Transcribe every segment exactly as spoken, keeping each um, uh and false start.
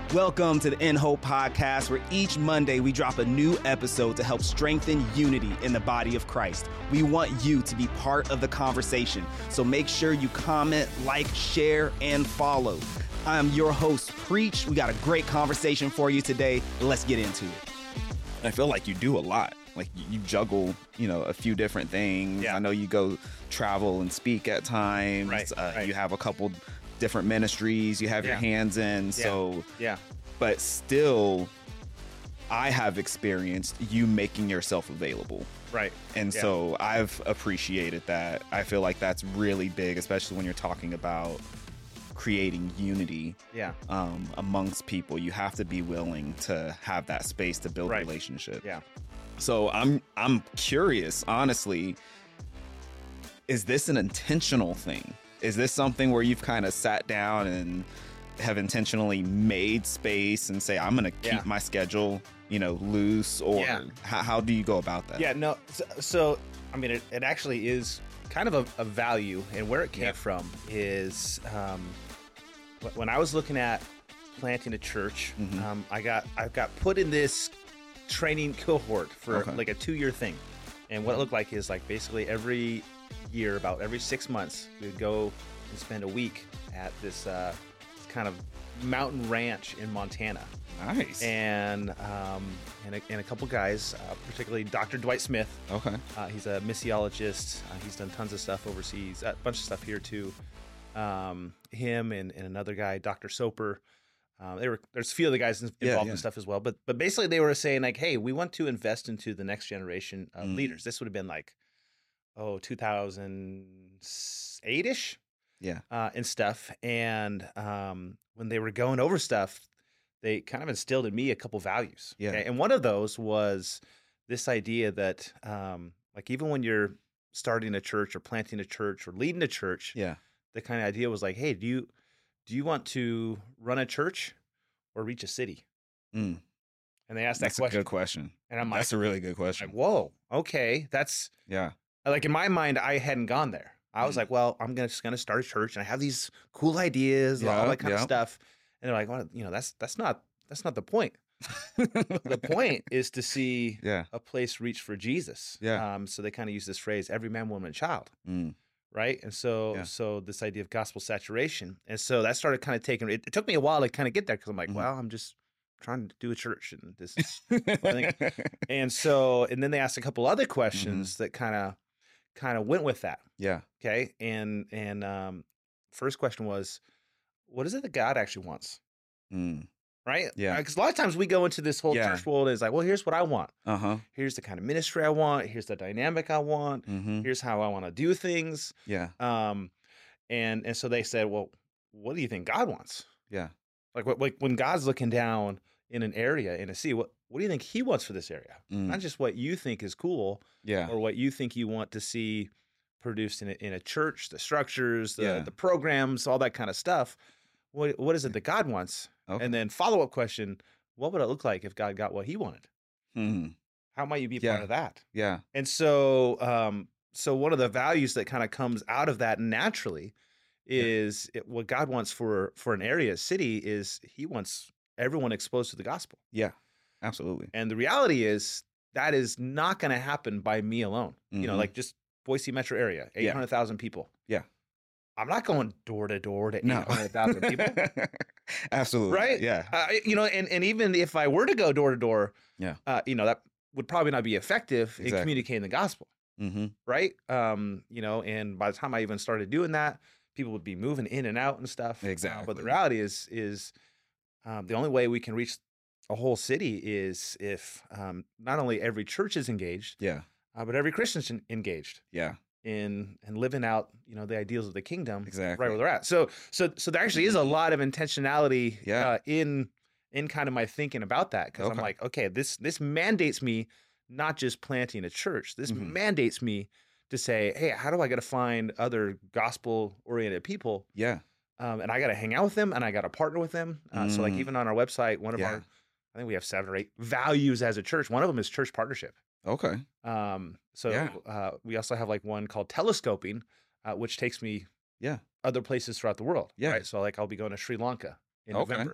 Welcome to the In Hope Podcast, where each Monday we drop a new episode to help strengthen unity in the body of Christ. We want you to be part of the conversation, so make sure you comment, like, share, and follow. I am your host, Preach. We got a great conversation for you today. Let's get into it. I feel like you do a lot. Like you juggle, you know, a few different things. Yeah. I know you go travel and speak at times. Right, uh, right. You have a couple different ministries you have your Yeah. hands in. Yeah. So, Yeah. but still, I have experienced you making yourself available. Right. And Yeah. so I've appreciated that. I feel like that's really big, especially when you're talking about creating unity Yeah. um, amongst people. You have to be willing to have that space to build Right. relationship. Yeah. So I'm I'm curious, honestly, is this an intentional thing? Is this something where you've kind of sat down and have intentionally made space and say, I'm going to keep Yeah. my schedule, you know, loose, or Yeah. how, how do you go about that? Yeah. No. So, so I mean, it, it actually is kind of a, a value, and where it came Yeah. from is um, wh- when I was looking at planting a church. Mhm. Um, I got I got put in this training cohort for Okay. like a two year thing, and what it looked like is like basically every year, about every six months, we would go and spend a week at this uh, kind of mountain ranch in Montana. Nice. and um, and, a, and a couple guys, uh, particularly Doctor Dwight Smith. okay. Uh, he's a missiologist. Uh, he's done tons of stuff overseas, a bunch of stuff here too. Um, him and, and another guy, Doctor Soper. Uh, they were there's a few other guys in- Yeah, involved yeah. in stuff as well. But but basically they were saying like, hey, we want to invest into the next generation of Mm. leaders. This would have been like, oh, two thousand eight ish. Yeah. Uh, and stuff. And um, when they were going over stuff, they kind of instilled in me a couple values. Yeah. okay? And one of those was this idea that, um, like, even when you're starting a church or planting a church or leading a church, Yeah. the kind of idea was like, hey, do you do you want to run a church or reach a city? Mm. And they asked That's that a question, good question. and I'm like, That's a really good question. like, whoa, okay, that's Yeah. like in my mind, I hadn't gone there. I was Mhm. like, well, I'm gonna just gonna start a church, and I have these cool ideas, all Yeah, that kind yeah. of stuff. And they're like, well, you know, that's that's not that's not the point. The point is to see Yeah. a place reach for Jesus. Yeah. Um, so they kind of use this phrase, every man, woman, and child, Mm. right? And so Yeah. so this idea of gospel saturation. And so that started kind of taking it, it took me a while to kind of get there because I'm like, Mhm. well, I'm just trying to do a church and this is and so and then they asked a couple other questions Mm-hmm. that kind of kind of went with that. yeah. Okay. And and um first question was, what is it that God actually wants? Mm. Right? Yeah. Because a lot of times we go into this whole Yeah. church world and it's like, well, here's what I want. Uh-huh. Here's the kind of ministry I want. Here's the dynamic I want. Mm-hmm. Here's how I want to do things. Yeah. Um, and and so they said, well, what do you think God wants? Yeah. Like, what, like when God's looking down in an area in a sea, what what do you think He wants for this area? Mm. Not just what you think is cool Yeah. or what you think you want to see produced in a, in a church, the structures, the, Yeah. the programs, all that kind of stuff. What what is it that God wants? Okay. And then follow up question: what would it look like if God got what He wanted? Mhm. How might you be a Yeah. part of that? Yeah. And so, um, so one of the values that kind of comes out of that naturally is it, what God wants for for an area, a city, is He wants everyone exposed to the gospel. Yeah. Absolutely. And the reality is that is not going to happen by me alone. You know, Mhm. like just Boise metro area, Yeah. eight hundred thousand people. Yeah. I'm not going door to door to No. eight hundred thousand people. Absolutely. Right? Yeah. Uh, you know, and, and even if I were to go door to door, Yeah. uh, you know, that would probably not be effective in Exactly. communicating the gospel. Mm-hmm. Right. Um, you know, and by the time I even started doing that, people would be moving in and out and stuff. Uh, but Exactly. the reality is, is um, the only way we can reach a whole city is if um, not only every church is engaged, Yeah. uh, but every Christian's en- engaged Yeah. in and living out, you know, the ideals of the kingdom Exactly. right where they're at. So, so, so there actually is a lot of intentionality Yeah. uh, in in kind of my thinking about that because I'm Okay. like, okay, this this mandates me not just planting a church. This Mhm. mandates me to say, hey, how do I got to find other gospel oriented people? Yeah. Um, and I got to hang out with them and I got to partner with them. Uh, So like Mm. even on our website, one of Yeah. our, I think we have seven or eight values as a church. One of them is church partnership. Okay. Um, so Yeah. uh, we also have like one called telescoping, uh, which takes me Yeah. other places throughout the world. Yeah. Right. So like I'll be going to Sri Lanka in Okay. November.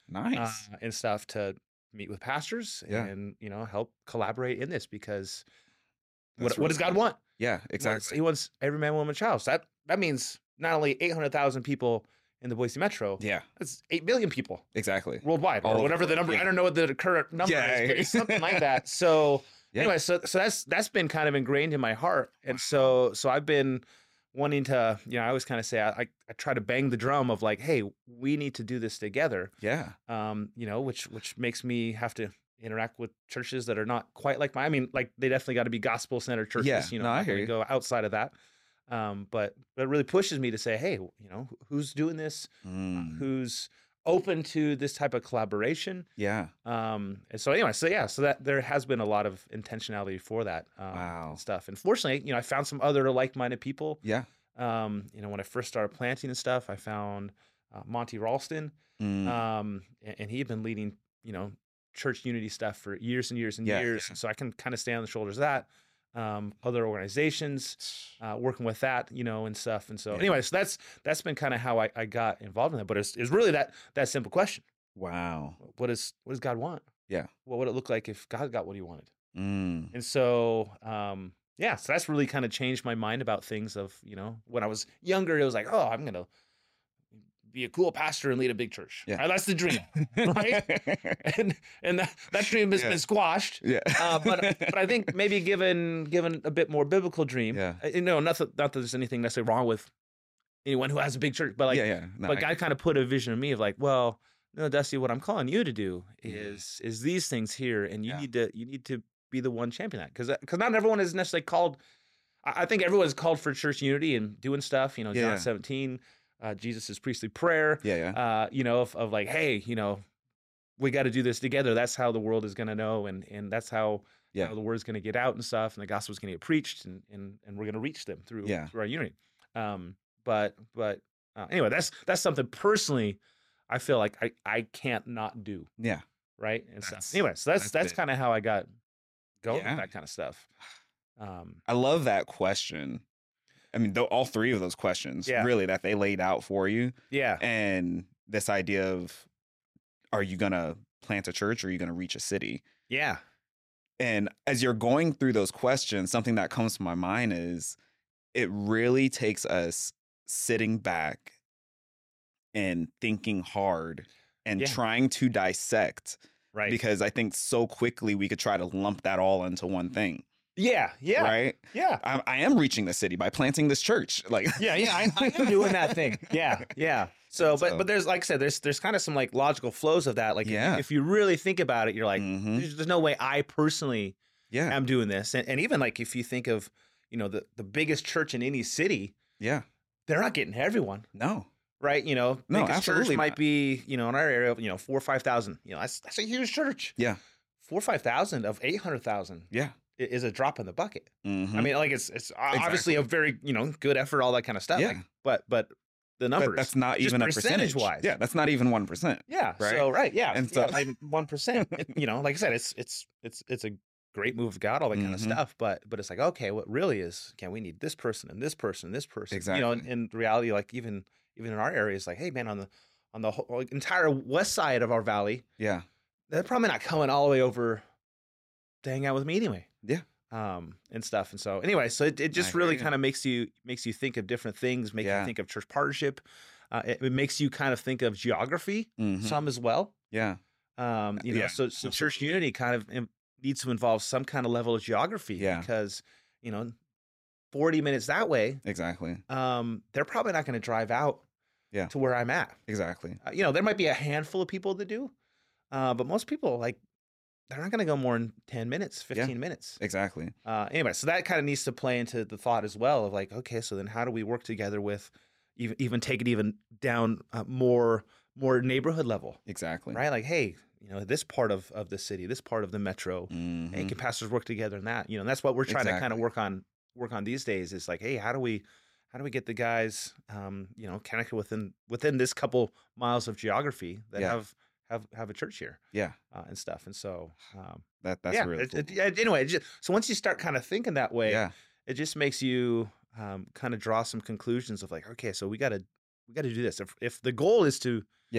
Nice. uh, and stuff to meet with pastors Yeah. and, you know, help collaborate in this because That's what, what really does God cool. want? Yeah, He wants- exactly. He wants every man, woman, child. So that, that means not only eight hundred thousand people in the Boise Metro, Yeah, that's eight billion people exactly. worldwide All or over whatever the the world, number. yeah. I don't know what the current number Yeah. is, but it's something like that. So Yeah. anyway, so so that's that's been kind of ingrained in my heart, and so so I've been wanting to, you know, I always kind of say I, I I try to bang the drum of like, hey, we need to do this together. Yeah. Um, you know, which which makes me have to interact with churches that are not quite like mine. I mean, like they definitely got to be gospel centered churches. Yeah. You know, No, I not hear gonna you. go outside of that. Um, but but it really pushes me to say, hey, you know, who's doing this? Mm. Who's open to this type of collaboration? Yeah. Um, and so anyway, so yeah, so that there has been a lot of intentionality for that um, Wow. stuff. And fortunately, you know, I found some other like-minded people. Yeah. Um, you know, when I first started planting and stuff, I found uh, Monty Ralston, Mm. um, and, and he had been leading, you know, church unity stuff for years and years and Yeah, years. yeah. So I can kind of stand on the shoulders of that. Um, other organizations, uh, working with that, you know, and stuff. And so Yeah. anyway, so that's that's been kind of how I, I got involved in that. But it's, it's really that that simple question. Wow. What is what does God want? Yeah. What would it look like if God got what he wanted? Mm. And so, um, yeah, so that's really kind of changed my mind about things of, you know, when I was younger, it was like, oh, I'm going to be a cool pastor and lead a big church. Yeah. Uh, That's the dream, right? and and that, that dream has Yeah. been squashed. Yeah. Uh, but but I think maybe given given a bit more biblical dream, Yeah. uh, you know, not that, not that there's anything necessarily wrong with anyone who has a big church, but like, yeah. Yeah. No, but I- God kind of put a vision in me of like, well, no, Dusty, what I'm calling you to do Mhm. is is these things here, and you Yeah. need to you need to be the one champion that because because not everyone is necessarily called. I I think everyone's called for church unity and doing stuff. You know, Yeah, John yeah. seventeen, uh, Jesus' priestly prayer. yeah. Yeah. Uh, you know, of, of like, hey, you know, we got to do this together. That's how the world is going to know, and and that's how you Yeah. know, the word's going to get out and stuff, and the gospel's going to get preached, and and and we're going to reach them through Yeah. through our unity. Um, but but uh, anyway, that's that's something personally I feel like I I can't not do, Yeah. right? And stuff. That's- Anyway, so that's that's that's big. kind of how I got going Yeah. with that kind of stuff. Um, I love that question. I mean, th- all three of those questions, Yeah. really, that they laid out for you. yeah, And this idea of, are you going to plant a church or are you going to reach a city? yeah, And as you're going through those questions, something that comes to my mind is it really takes us sitting back and thinking hard and Yeah. trying to dissect, right. because I think so quickly we could try to lump that all into one thing, yeah, yeah, right? yeah. I, I am reaching the city by planting this church. Like, Yeah, yeah, I, I am doing that thing. Yeah, yeah. So, but So- but there's like I said, there's there's kind of some like logical flows of that. Like, if you- Yeah. if you really think about it, you're like, Mhm. there's, there's no way I personally yeah, am doing this. And, and even like if you think of, you know, the the biggest church in any city, yeah, they're not getting to everyone, no, right? You know, No, biggest church absolutely might not. be, you know, in our area, you know, four or five thousand. You know, that's that's a huge church. yeah, Four or five thousand of eight hundred thousand yeah. is a drop in the bucket. Mhm. I mean, like it's it's obviously a very, you know, good effort, all that kind of stuff. Yeah. Like, but but the numbers, but that's not just even a percentage. percentage-wise. Yeah, that's not even one percent. yeah. right? So right, yeah, And and so- so one percent. You know, like I said, it's it's it's it's a great move of God, all that kind of Mhm. stuff. But but it's like, okay, what really is? Can we need this person and this person and this person? You know, and, Exactly. and the reality, like even even in our area, is like, hey man, on the on the whole, like, entire west side of our valley, Yeah, they're probably not coming all the way over to hang out with me anyway. Yeah. Um, and stuff. And so anyway, so it, it just hear really you. kind of makes you makes you think of different things, make Yeah. you think of church partnership. Uh, it, it makes you kind of think of geography Mhm. some as well. yeah, Um, you know, Yeah, so, so church unity kind of im- needs to involve some kind of level of geography Yeah. because, you know, forty minutes that way, exactly, um, they're probably not going to drive out Yeah. to where I'm at. exactly. Uh, you know, there might be a handful of people that do, uh, but most people, like, they're not going to go more than ten minutes, fifteen minutes. Exactly. Uh, anyway, so that kind of needs to play into the thought as well of like, okay, so then how do we work together with even even take it even down uh, more more neighborhood level, Exactly. right? Like, hey, you know, this part of, of the city, this part of the metro, Mhm. hey, can pastors work together in that? You know, and that's what we're trying to kind of Exactly. work on work on these days. Is like, hey, how do we how do we get the guys, um, you know, connected within within this couple miles of geography that Yeah. have have have a church here Yeah, uh, and stuff, and so. Um, that that's yeah. really it- cool. it- yeah, anyway, it just, so once you start kind of thinking that way, yeah, it just makes you um, kind of draw some conclusions of like, okay, so we got to we got to do this. If if the goal is to yeah,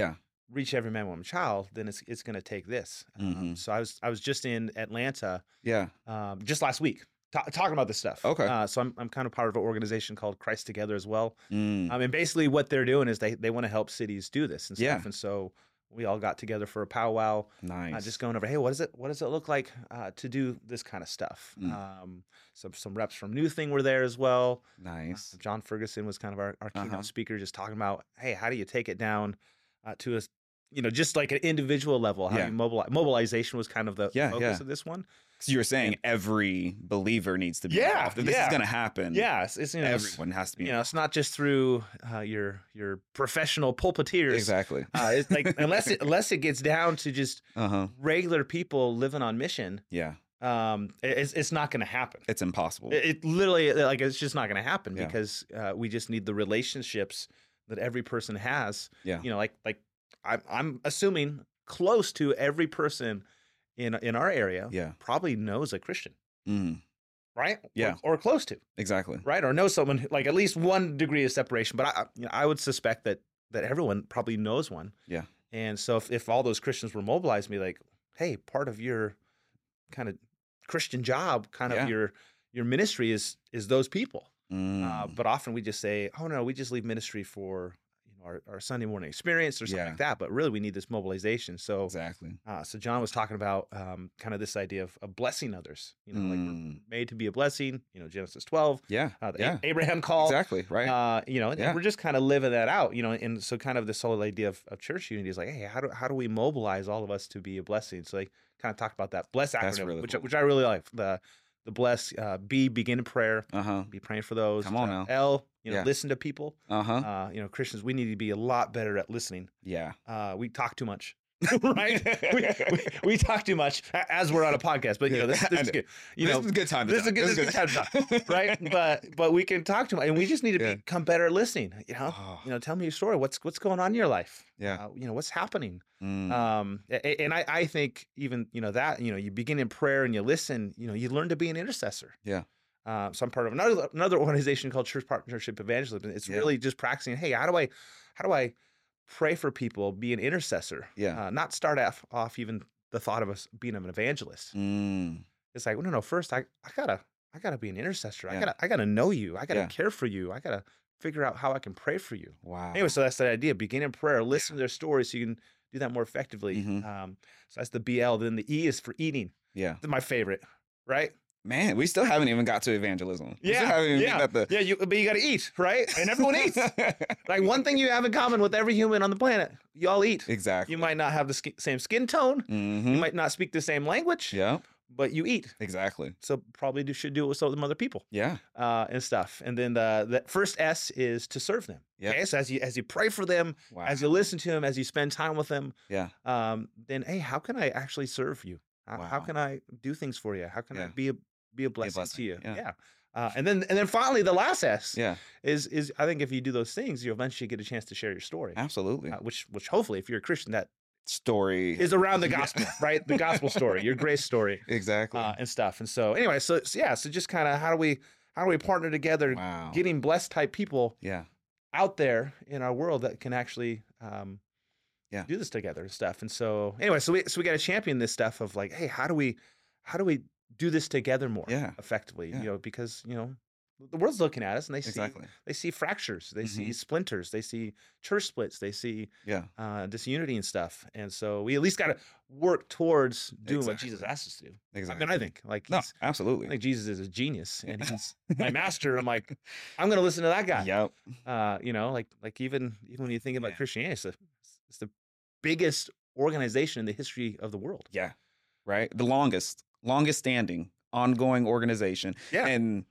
reach every man, woman, child, then it's it's going to take this. Mm-hmm. Um, so I was I was just in Atlanta, Yeah. um, just last week, ta- talking about this stuff. Okay. Uh, so I'm I'm kind of part of an organization called Christ Together as well. Mm. I mean, basically what they're doing is they they want to help cities do this and stuff. Yeah. And so we all got together for a powwow, Nice. uh, just going over, hey, what is it? What does it look like uh, to do this kind of stuff? Mm. Um, some some reps from New Thing were there as well. Nice. Uh, John Ferguson was kind of our, our keynote Uh-huh. speaker, just talking about, hey, how do you take it down uh, to a, you know, just like an individual level? How Yeah. do you mobilize? Mobilization was kind of the Yeah, focus yeah. of this one. So you were saying every believer needs to be Yeah, involved. If this yeah. is going to happen, Yeah, it's, it's you know, it's- everyone has to be you know, it's not just through uh, your your professional pulpiteers. Exactly. Uh, it's like unless it, unless it gets down to just Uh-huh. regular people living on mission, Yeah. um, it- it's it's not going to happen. It's impossible. It, it literally like it's just not going to happen Yeah. because uh, we just need the relationships that every person has. Yeah. You know, like like I'm I'm assuming close to every person in in our area Yeah. probably knows a Christian, Mm. right? Yeah. or, or close to, Exactly. right? Or knows someone who- like at least one degree of separation. But I you know, I would suspect that that everyone probably knows one. Yeah. And so if if all those Christians were mobilized, me like, hey, part of your kind of Christian job, kind Yeah. of your your ministry is is those people. Mm. Uh, but often we just say, oh no, we just leave ministry for you know our, our Sunday morning experience or something Yeah. like that. But really, we need this mobilization. So, exactly. uh, so John was talking about um, kind of this idea of, of blessing others. You know, like we're Mm. made to be a blessing. You know, Genesis twelve, Yeah. uh, the yeah. A- Abraham call. Exactly. Right. Uh, you know, and Yeah. we're just kind of living that out. You know, and so kind of this whole idea of, of church unity is like, hey, how do how do we mobilize all of us to be a blessing? So they kind of talked about that bless That's acronym, really which cool. which I really like. The the bless uh, B, begin in prayer. uh huh. Be praying for those. Come on Uh, now. L, you know, Yeah. listen to people. Uh huh. Uh, you know, Christians, we need to be a lot better at listening. Yeah. Uh, we talk too much, right? we, we, we talk too much a- as we're on a podcast, but you know, this, this I is know. good. You this know, is a good time. To this is a talk. good, this is a good time to talk, right? But but we can talk too much, and we just need to Yeah. become better at listening. You know, Oh. you know, tell me your story. What's what's going on in your life? Yeah. Uh, you know, what's happening? Mm. Um, a- a- and I I think even you know that you know you begin in prayer and you listen. You know, you learn to be an intercessor. Yeah. Uh, so I'm part of another another organization called Church Partnership Evangelism. It's Yeah. really just practicing. Hey, how do I, how do I pray for people, be an intercessor? Yeah. Uh, not start off off even the thought of us being an evangelist. Mm. It's like, well, no, no. First, I I gotta I gotta be an intercessor. I Yeah. gotta I gotta know you. I gotta Yeah. care for you. I gotta figure out how I can pray for you. Wow. Anyway, so that's the idea. Begin in prayer. Listen to their stories so you can do that more effectively. Mhm. Um, so that's the B L. Then the E is for eating. Yeah. This is my favorite, right? Man, we still haven't even got to evangelism. We still Yeah, haven't even yeah, got the. yeah. You, but you got to eat, right? And everyone eats. Like one thing you have in common with every human on the planet, you all eat. Exactly. You might not have the sk- same skin tone, Mm-hmm. you might not speak the same language, Yeah. but you eat. Exactly. So probably do, should do it with some other people Yeah. uh, and stuff. And then the, the first S is to serve them. Yeah. Okay, so as you as you pray for them, Wow. as you listen to them, as you spend time with them, Yeah. um, then hey, how can I actually serve you? How, how Wow. can I do things for you? How can I Yeah. be a be a blessing, blessing, to you? yeah. Uh, and then and then finally the last S Yeah. is is I think if you do those things, you'll eventually get a chance to share your story. Absolutely. Uh, which which hopefully, if you're a Christian, that Story is around the Yeah. gospel, right? The gospel story, your grace story, Exactly. uh, and stuff. And so anyway, so, so yeah, so just kind of how do we how do we partner together, wow. getting blessed type people Yeah. out there in our world that can actually um, Yeah. do this together and stuff. And so anyway, so we so we got to champion this stuff of like, hey, how do we how do we do this together more Yeah. effectively? Yeah. You know, because you know the world's looking at us and they see Exactly. they see fractures, they see Mhm. splinters, they see church splits, they see Yeah. uh, disunity and stuff. And so we at least got to work towards doing what Exactly. Jesus asked us to do. Exactly. I mean, I think like No, he's, absolutely. I think Jesus is a genius and he's my master. I'm like, I'm going to listen to that guy. Yep. Uh, you know, like like even even when you think about Yeah. Christianity, it's the, it's the biggest organization in the history of the world. Yeah. Right. The longest, longest standing, ongoing organization. Yeah. And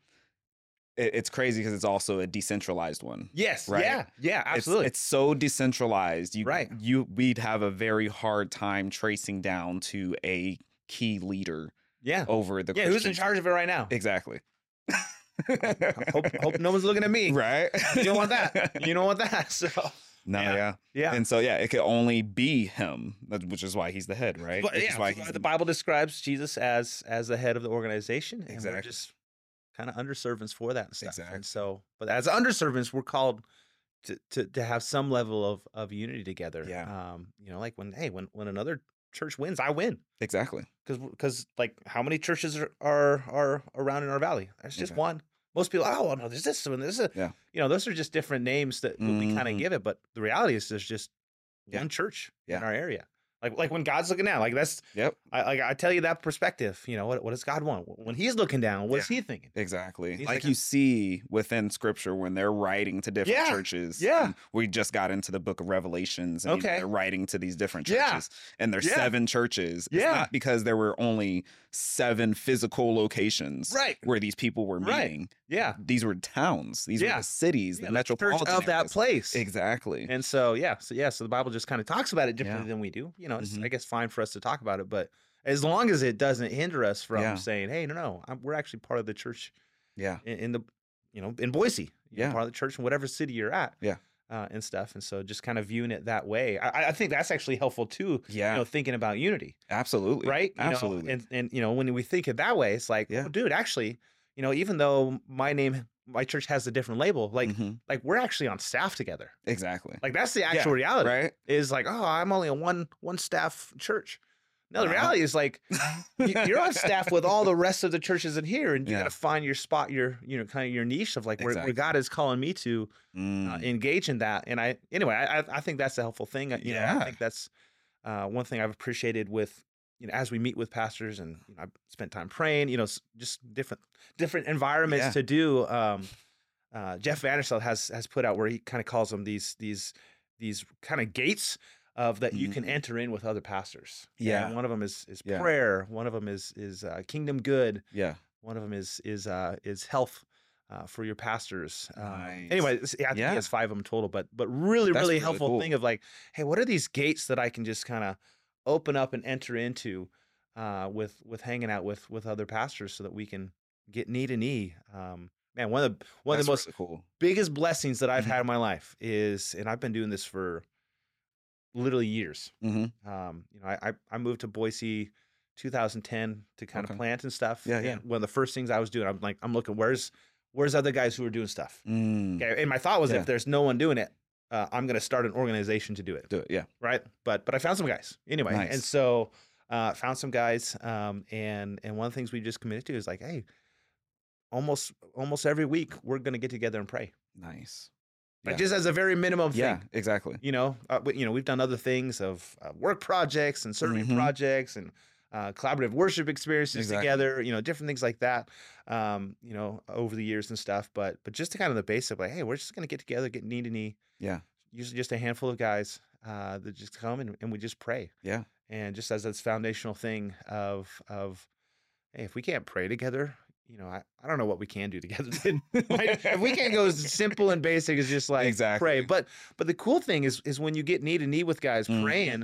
it, it's crazy because it's also a decentralized one. Yes. Right. Yeah. Yeah. It's- Absolutely. It's, so decentralized. You, Right. You we'd have a very hard time tracing down to a key leader yeah. over the Yeah. Who's in Christian- charge of it right now? Exactly. hope, hope no one's looking at me. Right. You don't want that. You don't want that. So No, Yeah. yeah. yeah. And so yeah, it could only be him, that- which is why he's the head, right? But Which yeah, is why so he's the Bible describes Jesus as as the head of the organization, and we're Exactly. just kind of underservants for that and stuff. And Exactly. so, but as underservants, we're called to, to to have some level of of unity together. Yeah. Um, you know, like when hey, when when another church wins, I win. Exactly. Because because like how many churches are are, are around in our valley? There's just Exactly. one. Most people, oh no, there's this one, there's a, Yeah. you know, those are just different names that we kind of Mhm. give it. But the reality is, there's just Yeah. one church in Yeah. our area. Like like when God's looking down, like that's Yep. I like I tell you that perspective. You know, what what does God want when He's looking down? What's He thinking? Exactly. He's Like like- you see within scripture when they're writing to different Yeah. churches. Yeah. and we just got into the book of Revelations and you know, Okay. they're writing to these different Yeah. churches. And there's Yeah. seven churches. It's Yeah. not because there were only seven physical locations Right. where these people were Right. meeting. Yeah, These were towns. These Yeah. were the cities, the Yeah, the church metropolitan of that areas. place. Exactly. And so yeah, so yeah, so the Bible just kind of talks about it differently Yeah. than we do. You know, it's Mhm. I guess fine for us to talk about it, but as long as it doesn't hinder us from Yeah. saying, hey, no, no, I'm, we're actually part of the church Yeah. in, in the, you know, in Boise. You're Yeah. part of the church in whatever city you're at. Yeah. Uh, and stuff. And so just kind of viewing it that way, I, I think that's actually helpful too. Yeah. You know, thinking about unity, Absolutely. right? You know, Absolutely. and and you know, when we think it that way, it's like, Yeah. oh, dude, actually, you know, even though my name, my church has a different label, like, Mhm. like we're actually on staff together. Exactly. Like that's the actual reality. Right? Is like, oh, I'm only a one one staff church. No, the Uh-huh. reality is like you- you're on staff with all the rest of the churches in here, and you Yeah. got to find your spot, your you know, kind of your niche of like where, where Exactly. God is calling me to Mm. uh, engage in that. And I anyway, I I- I think that's a helpful thing. You know, I Yeah. think that's uh, one thing I've appreciated with you know as we meet with pastors, and you know, I've spent time praying. You know, s- just different different environments Yeah. to do. Um, uh, Jeff Vanderstel has has put out where he kind of calls them these these these kind of gates of that you can Mhm. enter in with other pastors. Yeah. And one of them is is Yeah. prayer. One of them is is uh, kingdom good. Yeah. One of them is is uh, is health uh, for your pastors. Um, Nice. anyway, it's- yeah, I think Yeah. he has five of them total, but but really That's really really helpful cool. thing of like, hey, what are these gates that I can just kind of open up and enter into uh, with with hanging out with with other pastors so that we can get knee to knee. Um, man, one of the one That's of the most really cool. biggest blessings that I've Mhm. had in my life is, and I've been doing this for literally years. Mm-hmm. Um, you know, I I I moved to Boise two thousand ten to kind Okay. of plant and stuff. Yeah, yeah. And one of the first things I was doing, I'm like, I'm looking, where's where's other guys who are doing stuff? Mm. Okay, and my thought was, Yeah. if there's no one doing it, uh, I'm going to start an organization to do it, Do it. Yeah. right? But but I found some guys anyway, Nice. and so uh, found some guys, um, and and one of the things we just committed to is like, hey, almost almost every week we're going to get together and pray, Nice. like Yeah. just as a very minimum thing. Yeah. Exactly. You know, uh, we- you know, we've done other things of uh, work projects and serving Mhm. projects and uh, collaborative worship experiences Exactly. together. You know, different things like that. Um, you know, over the years and stuff. But but just to kind of the basic, like, hey, we're just gonna get together, get knee to knee. Yeah. Usually just a handful of guys uh, that just come and, and we just pray. Yeah. And just as this foundational thing of of hey, if we can't pray together, you know, I, I don't know what we can do together. Right? If we can't go as simple and basic as just like Exactly. pray. But but the cool thing is is when you get knee to knee with guys Mhm. praying,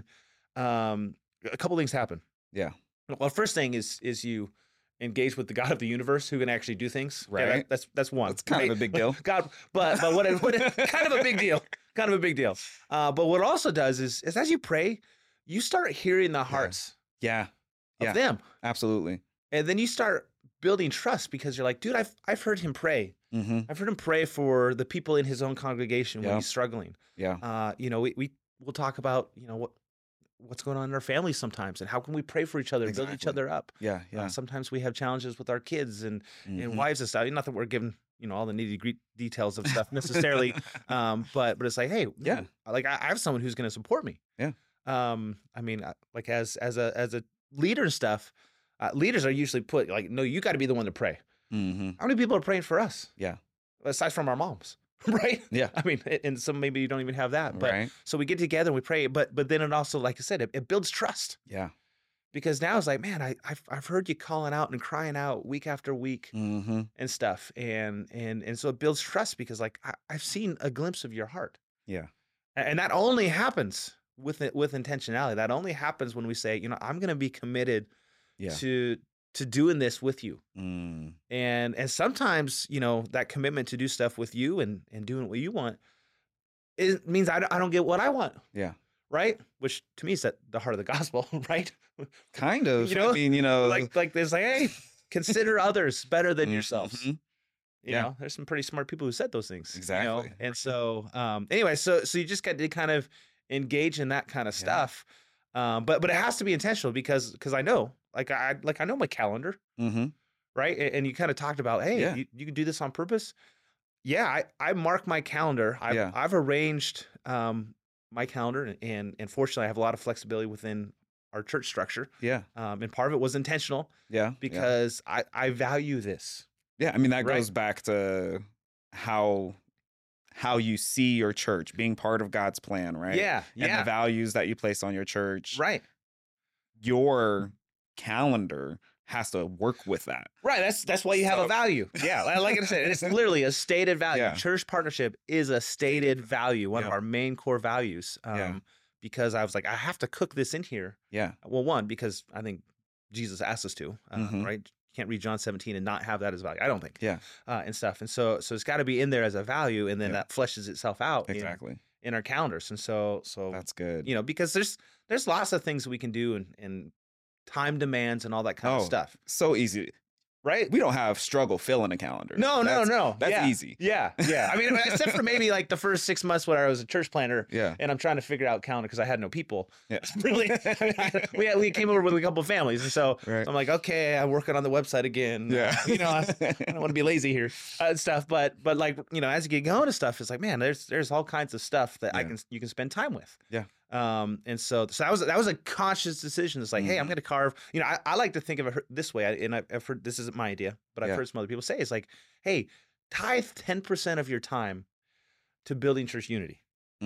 um, a couple things happen. Yeah. Well, first thing is is you engage with the God of the universe who can actually do things. Okay, that- Right. that's that's one. That's kind of right? a big deal. God, but but what, it, what it, kind of a big deal. Kind of a big deal. Uh, but what it also does is is as you pray, you start hearing the hearts Yeah. of Yeah. them, Absolutely. and then you start building trust because you're like, dude, I've I've heard him pray. Mm-hmm. I've heard him pray for the people in his own congregation when Yeah. he's struggling. Yeah. Uh, you know, we we will talk about you know what what's going on in our families sometimes, and how can we pray for each other, build each Exactly. other up. Yeah. Uh, Yeah. sometimes we have challenges with our kids and and Mhm. wives and stuff. Not that we're giving you know all the nitty gritty details of stuff necessarily, um, but but it's like, hey, Yeah. no, like I, I have someone who's going to support me. Yeah. Um, I mean, I- like as as a as a leader and stuff, uh, leaders are usually put like, no, you got to be the one to pray. Mm-hmm. How many people are praying for us? Yeah. Aside from our moms, right? Yeah. I mean, and some maybe you don't even have that, but Right. so we get together and we pray, but but then it also, like I said, it, it builds trust. Yeah. Because now it's like, man, I, I've I've heard you calling out and crying out week after week Mm-hmm. and stuff, and and and so it builds trust because like I, I've seen a glimpse of your heart, Yeah. A- and that only happens with it with intentionality. That only happens when we say, you know, I'm going to be committed Yeah. to to doing this with you, Mm. and and sometimes you know that commitment to do stuff with you and and doing what you want, it means I don't, I don't get what I want, Yeah. right? Which to me is at the heart of the gospel, right? Kind of. You know, I mean, you know, like like there's like, hey, consider others better than yourselves. Mhm. You Yeah. know, there's some pretty smart people who said those things. Exactly. You know? And so, um, anyway, so so you just got to kind of engage in that kind of Yeah. stuff. Um, but but it has to be intentional because because I know, like I like I know my calendar, Mm-hmm. right? And, and you kind of talked about, hey, Yeah. you, you can do this on purpose. Yeah, I, I mark my calendar. I've, Yeah. I've arranged um, my calendar, and, and and fortunately, I have a lot of flexibility within our church structure. Yeah. Um, and part of it was intentional Yeah. because I, I value this. Yeah. I mean, that Right. goes back to how how you see your church being part of God's plan, right? Yeah, And yeah, the values that you place on your church. right, Your calendar has to work with that. right. That's that's why you have So- a value. Yeah, like- like I said, it's literally a stated value. Yeah. Church partnership is a stated value, one of Yeah. our main core values. Um, Yeah. Because I was like, I have to cook this in here. Yeah. Well, one, because I think Jesus asked us to, uh, Mhm. right? You can't read John seventeen and not have that as value. I don't think. Yeah. Uh, and stuff. And so, so it's got to be in there as a value, and then Yeah. that fleshes itself out in- Exactly. in, our calendars. And so, so That's good. you know, because there's there's lots of things we can do, and, and time demands and all that kind of Oh, stuff, So easy. right? We don't have struggle filling a calendar. No, no, That's- no. That's yeah. easy. Yeah, yeah. I mean, except for maybe like the first six months when I was a church planner. Yeah. And I'm trying to figure out calendar because I had no people. Yeah. Really, we had, we came over with a couple of families, and so Right. I'm like, okay, I'm working on the website again. Yeah. you know, I, I don't want to be lazy here uh, and stuff, but but like you know, as you get going and stuff, it's like, man, there's there's all kinds of stuff that I Yeah. can you can spend time with. Yeah. Um, and so so that was that was a conscious decision. It's like, hey, I'm Mhm. going to carve. You know, I, I like to think of it this way, I, and I've I've heard this isn't my idea, but I've Yeah. heard some other people say it's like, hey, tithe ten percent of your time to building church unity.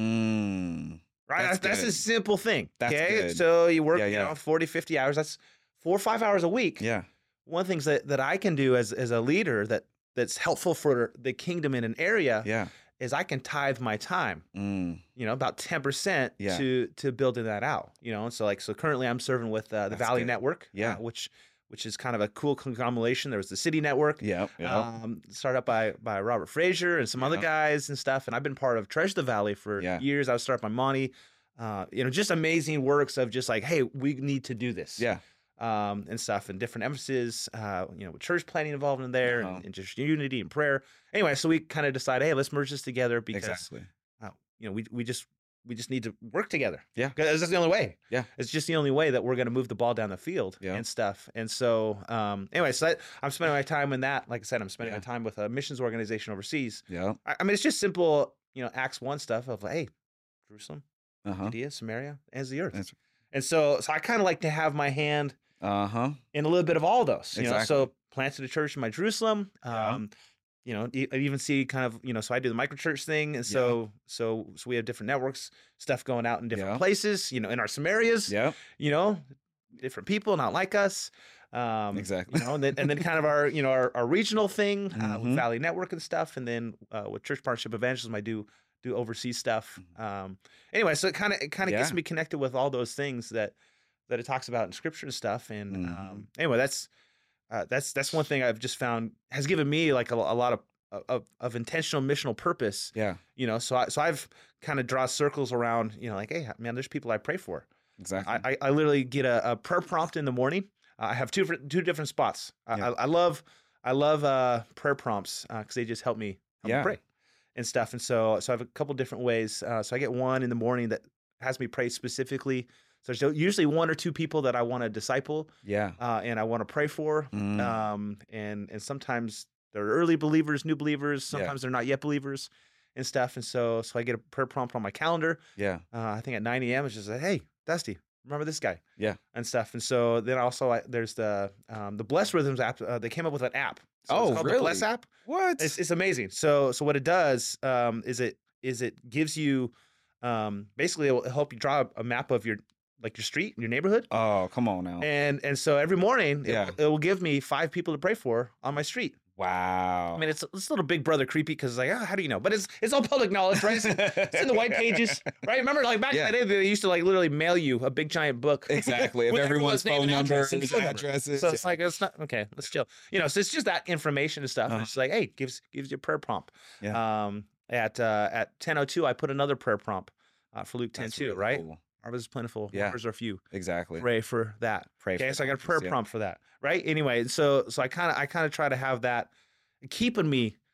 Mm. Right. That's That's, that's a good. simple thing. That's okay. good. So you work, Yeah, you yeah. know, forty, fifty hours. That's four or five hours a week. Yeah. One of the things that, that I can do as, as a leader that that's helpful for the kingdom in an area Yeah. is I can tithe my time, Mm. you know, about ten percent Yeah. to, to building that out, you know? And so like, so currently I'm serving with uh, the That's Valley good. Network, Yeah. uh, which, which is kind of a cool conglomeration. There was the City Network, Yeah. Yeah. um, started up by by Robert Frazier and some other Yeah. guys and stuff. And I've been part of Treasure the Valley for Yeah. years. I was started by Monty. Uh, you know, just amazing works of just like, hey, we need to do this, yeah. um, and stuff, and different emphasis. Uh, you know, with church planning involved in there, Uh-huh. and, and just unity and prayer. Anyway, so we kind of decided, hey, let's merge this together because Exactly. uh, you know we we just we just need to work together. Yeah. because that's the only way. Yeah. It's just the only way that we're going to move the ball down the field Yeah. and stuff. And so, um, anyway, so that, I'm spending my time in that. Like I said, I'm spending Yeah. my time with a missions organization overseas. Yeah. I, I mean, it's just simple, you know, Acts one stuff of like, hey, Jerusalem, Uh huh. Judea, Samaria, as the earth. That's- And so, so I kind of like to have my hand Uh huh. in a little bit of all those. You know, Exactly. so planted a church in my Jerusalem. Yeah. Um, you know, e- I even see kind of, you know, so I do the microchurch thing, and so so so we have different networks, stuff going out in different Yeah. places. You know, in our Samarias. Yeah. You know, different people not like us. Um, Exactly. You know, and then and then kind of our you know our, our regional thing uh, with Mhm. Valley Network and stuff, and then uh, with Church Partnership Evangelism, I do do overseas stuff. Um, anyway, so it kind of it kind of gets Mm-hmm. Yeah. me connected with all those things that that it talks about in Scripture and stuff. And Mhm. um, anyway, that's uh, that's that's one thing I've just found has given me like a, a lot of, of of intentional missional purpose. Yeah. You know, so I so I've kind of draw circles around. You know, like, hey, man, there's people I pray for. Exactly. I, I, I literally get a, a prayer prompt in the morning. Uh, I have two different two different spots. I, Yeah. I, I love I love uh, prayer prompts because they just help me, help Yeah. me pray and stuff. And so so I have a couple different ways. Uh, so I get one in the morning that has me pray specifically. So there's usually one or two people that I want to disciple yeah. uh, and I want to pray for. Mm. Um, and and sometimes they're early believers, new believers. Yeah. Sometimes they're not yet believers and stuff. And so so I get a prayer prompt on my calendar. Yeah. Uh, I think at nine a.m. it's just like, hey, Dusty, remember this guy? Yeah. And stuff. And so then also I, there's the um, the Bless Rhythms app. Uh, they came up with an app. So Oh, it's called really? The Bless app. What? It's, it's amazing. So so what it does um, is it is it gives you um, basically it will help you draw a map of your like your street, your neighborhood. oh, come on now. And and so every morning it- Yeah. it, will give me five people to pray for on my street. Wow. I mean, it's, it's a little Big Brother creepy because like, oh, how do you know? But it's it's all public knowledge, right? It's, it's in the white pages, right? Remember, like back Yeah. in the day, they used to like literally mail you a big giant book. Exactly. Of with everyone's name phone and address numbers, and phone number. addresses. So it's like it's not okay. Let's chill. You know, so it's just that information and stuff. And Uh-huh. it's like, hey, gives gives you a prayer prompt. Yeah. Um, at uh, at ten oh two, I put another prayer prompt uh, for Luke ten That's two, really right? cool. Harvest is plentiful, Yeah. workers are few. Exactly. Pray for that. Pray Okay, for so I got a that. prayer Yeah. prompt for that, right? Anyway, so so I kind of I kind of try to have that keeping me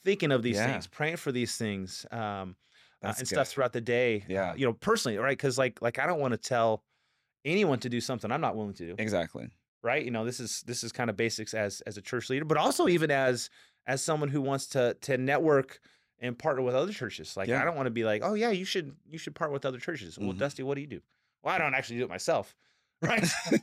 thinking of these Yeah. things, praying for these things, um, uh, That's and good. stuff throughout the day. Yeah. uh, you know, personally, right? Because like like I don't want to tell anyone to do something I'm not willing to do. Exactly. Right? You know, this is this is kind of basics as as a church leader, but also even as as someone who wants to to network and partner with other churches. Like Yeah. I don't want to be like, oh yeah, you should you should partner with other churches. Well, Mhm. Dusty, what do you do? Well, I don't actually do it myself, right?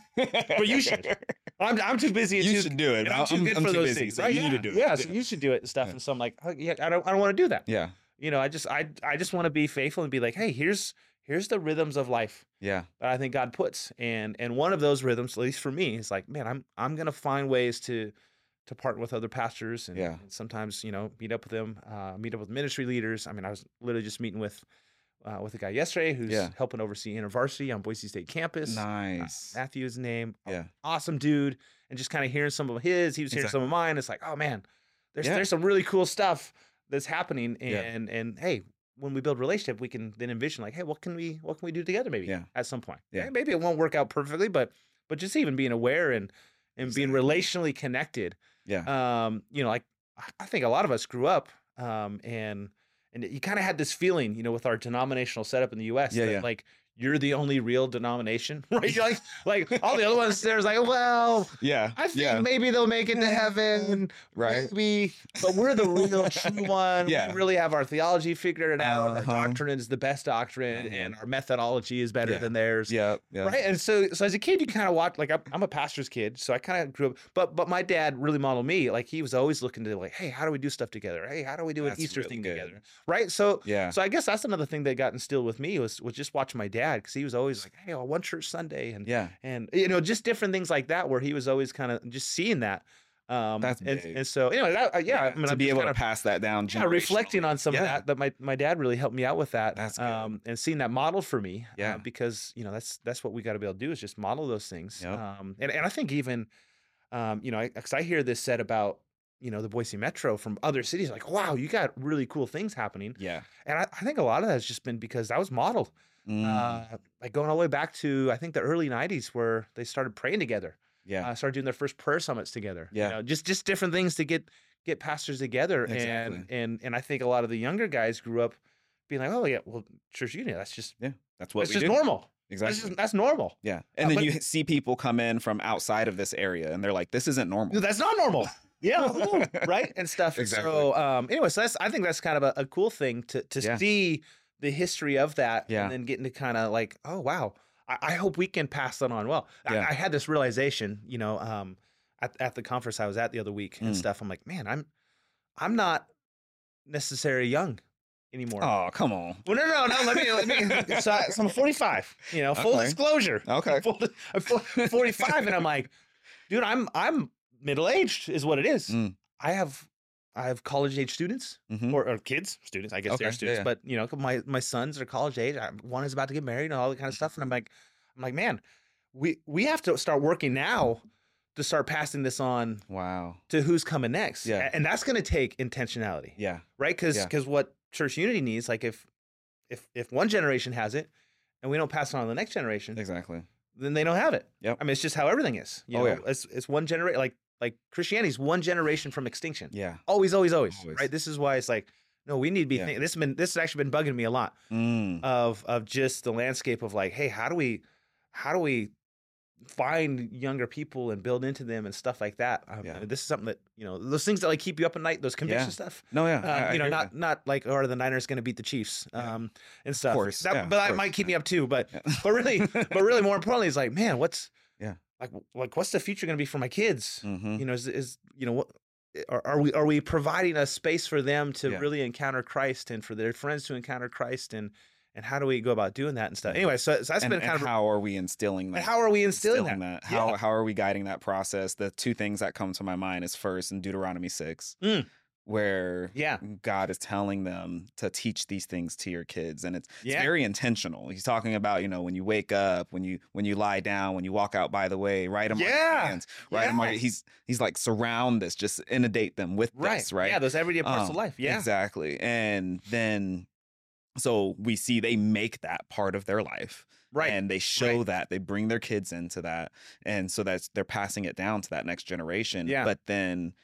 But you should. I'm I'm too busy. and You too- should do it. and I'm too good for too those busy, things. so right? you yeah. need to do it. Yeah, so you should do it and stuff. Yeah. And so I'm like, oh, yeah, I don't I don't want to do that. Yeah. You know, I just I I just want to be faithful and be like, hey, here's here's the rhythms of life Yeah. that I think God puts, and and one of those rhythms, at least for me, is like, man, I'm I'm gonna find ways to to partner with other pastors, and, Yeah. and sometimes you know meet up with them, uh, meet up with ministry leaders. I mean, I was literally just meeting with uh, with a guy yesterday who's Yeah. helping oversee InterVarsity on Boise State campus. Nice. Uh, Matthew is his name. Yeah. Awesome dude, and just kind of hearing some of his. He was hearing Exactly. some of mine. It's like, oh man, there's Yeah. there's some really cool stuff that's happening, Yeah. and and hey. When we build relationship, we can then envision like, hey, what can we what can we do together maybe Yeah. at some point? Yeah. Eh, Maybe it won't work out perfectly, but but just even being aware and and being relationally connected. Yeah. Um, you know, like I- I think a lot of us grew up um and and you kind of had this feeling, you know, with our denominational setup in the U S Yeah, that yeah. like you're the only real denomination, right? You're like like all the other ones there's like, well, Yeah. I think yeah. maybe they'll make it to heaven. Right. Maybe, but we're the real true one. Yeah. We really have our theology figured out. Uh-huh. Our doctrine is the best doctrine, Uh-huh. and our methodology is better Yeah. than theirs. Yeah. Yeah. Right. And so, so as a kid, you kind of watch, like, I'm, I'm a pastor's kid. So I kind of grew up, but, but my dad really modeled me. Like, he was always looking to, like, hey, how do we do stuff together? Hey, how do we do an That's Easter really thing good. together? Right. So, Yeah. so I guess that's another thing that got instilled with me was, was just watching my dad. Cause he was always like, hey, oh, one church Sunday. And, Yeah. and, you know, just different things like that, where he was always kind of just seeing that. Um, That's and, big. and so anyway, that, uh, yeah, I mean, to I'm be just able kind to of pass that down. yeah, reflecting on some Yeah. of that, that my, my dad really helped me out with that. That's good. um, and seeing that model for me. Yeah. Uh, because you know, that's, that's what we got to be able to do is just model those things. Yep. Um, and, and I think even, um, you know, I, cause I hear this said about, you know, the Boise Metro from other cities, like, wow, you got really cool things happening. Yeah. And I, I think a lot of that has just been because that was modeled, Mm. uh, like going all the way back to, I think the early nineties where they started praying together. yeah. Uh, started doing their first prayer summits together. Yeah. You know, just just different things to get get pastors together. Exactly. And and and I think a lot of the younger guys grew up being like, oh yeah, well, church union, that's just yeah. That's what that's we just do. normal. Exactly. That's just that's normal. Yeah. And Uh, then but- you see people come in from outside of this area and they're like, this isn't normal. No, that's not normal. Yeah, right, and stuff. Exactly. So, um, anyway, so that's I think that's kind of a, a cool thing to to Yeah. see the history of that, Yeah. and then getting to kind of like, oh wow, I, I hope we can pass that on well. I, Yeah. I had this realization, you know, um, at at the conference I was at the other week and Mm. stuff. I'm like, man, I'm I'm not necessarily young anymore. Oh, come on. Well, no, no, no. Let me, let me. So, I, so I'm forty-five. You know, full Okay. disclosure. Okay. Full, I'm full- forty-five, and I'm like, dude, I'm I'm middle aged, is what it is. Mm. I have I have college age students Mhm. or, or kids, students. I guess Okay, they're yeah, students, yeah. but you know, my my sons are college age. I, one is about to get married and all that kind of stuff. And I'm like, I'm like, man, we we have to start working now to start passing this on Wow. to who's coming next. Yeah. A- and that's going to take intentionality, Yeah. right? Because Yeah. because what church unity needs, like if if if one generation has it and we don't pass it on to the next generation, Exactly. then they don't have it. Yep. I mean, it's just how everything is. You Oh, know, yeah. it's it's one generation. Like like Christianity's one generation from extinction. Yeah. Always, always, always, Always. right? This is why it's like, no, we need to be Yeah. thinking. This has been this has actually been bugging me a lot Mm. of of just the landscape of like, hey, how do we how do we find younger people and build into them and stuff like that? Um, Yeah. This is something that you know those things that like keep you up at night, those conviction Yeah. stuff. No, yeah. Um, I- I you know, hear not ya. not like, or are the Niners going to beat the Chiefs, Yeah. um, and stuff. course, That- yeah, of but that course, might keep yeah. me up too. But Yeah. but really, but really, more importantly, is like, man, what's Yeah. like like what's the future going to be for my kids? Mhm. You know, is, is you know what are, are we are we providing a space for them to Yeah. really encounter Christ and for their friends to encounter Christ, and and how do we go about doing that and stuff? Anyway, so, so that's and, been and kind of how are we instilling that? and how are we instilling, that? How Yeah. how are we guiding that process? The two things that come to my mind is first in Deuteronomy six, Mm. where Yeah. God is telling them to teach these things to your kids, and it's, it's Yeah. very intentional. He's talking about, you know, when you wake up, when you when you lie down, when you walk out by the way, write them on your Yeah. hands, write 'em on your- Yes. he's he's like surround this, just inundate them with Right, this, right? Yeah, those everyday parts Um, of life. Yeah, exactly. And then so we see they make that part of their life. right. And they show right. that, they bring their kids into that. And so that's they're passing it down to that next generation. Yeah. But then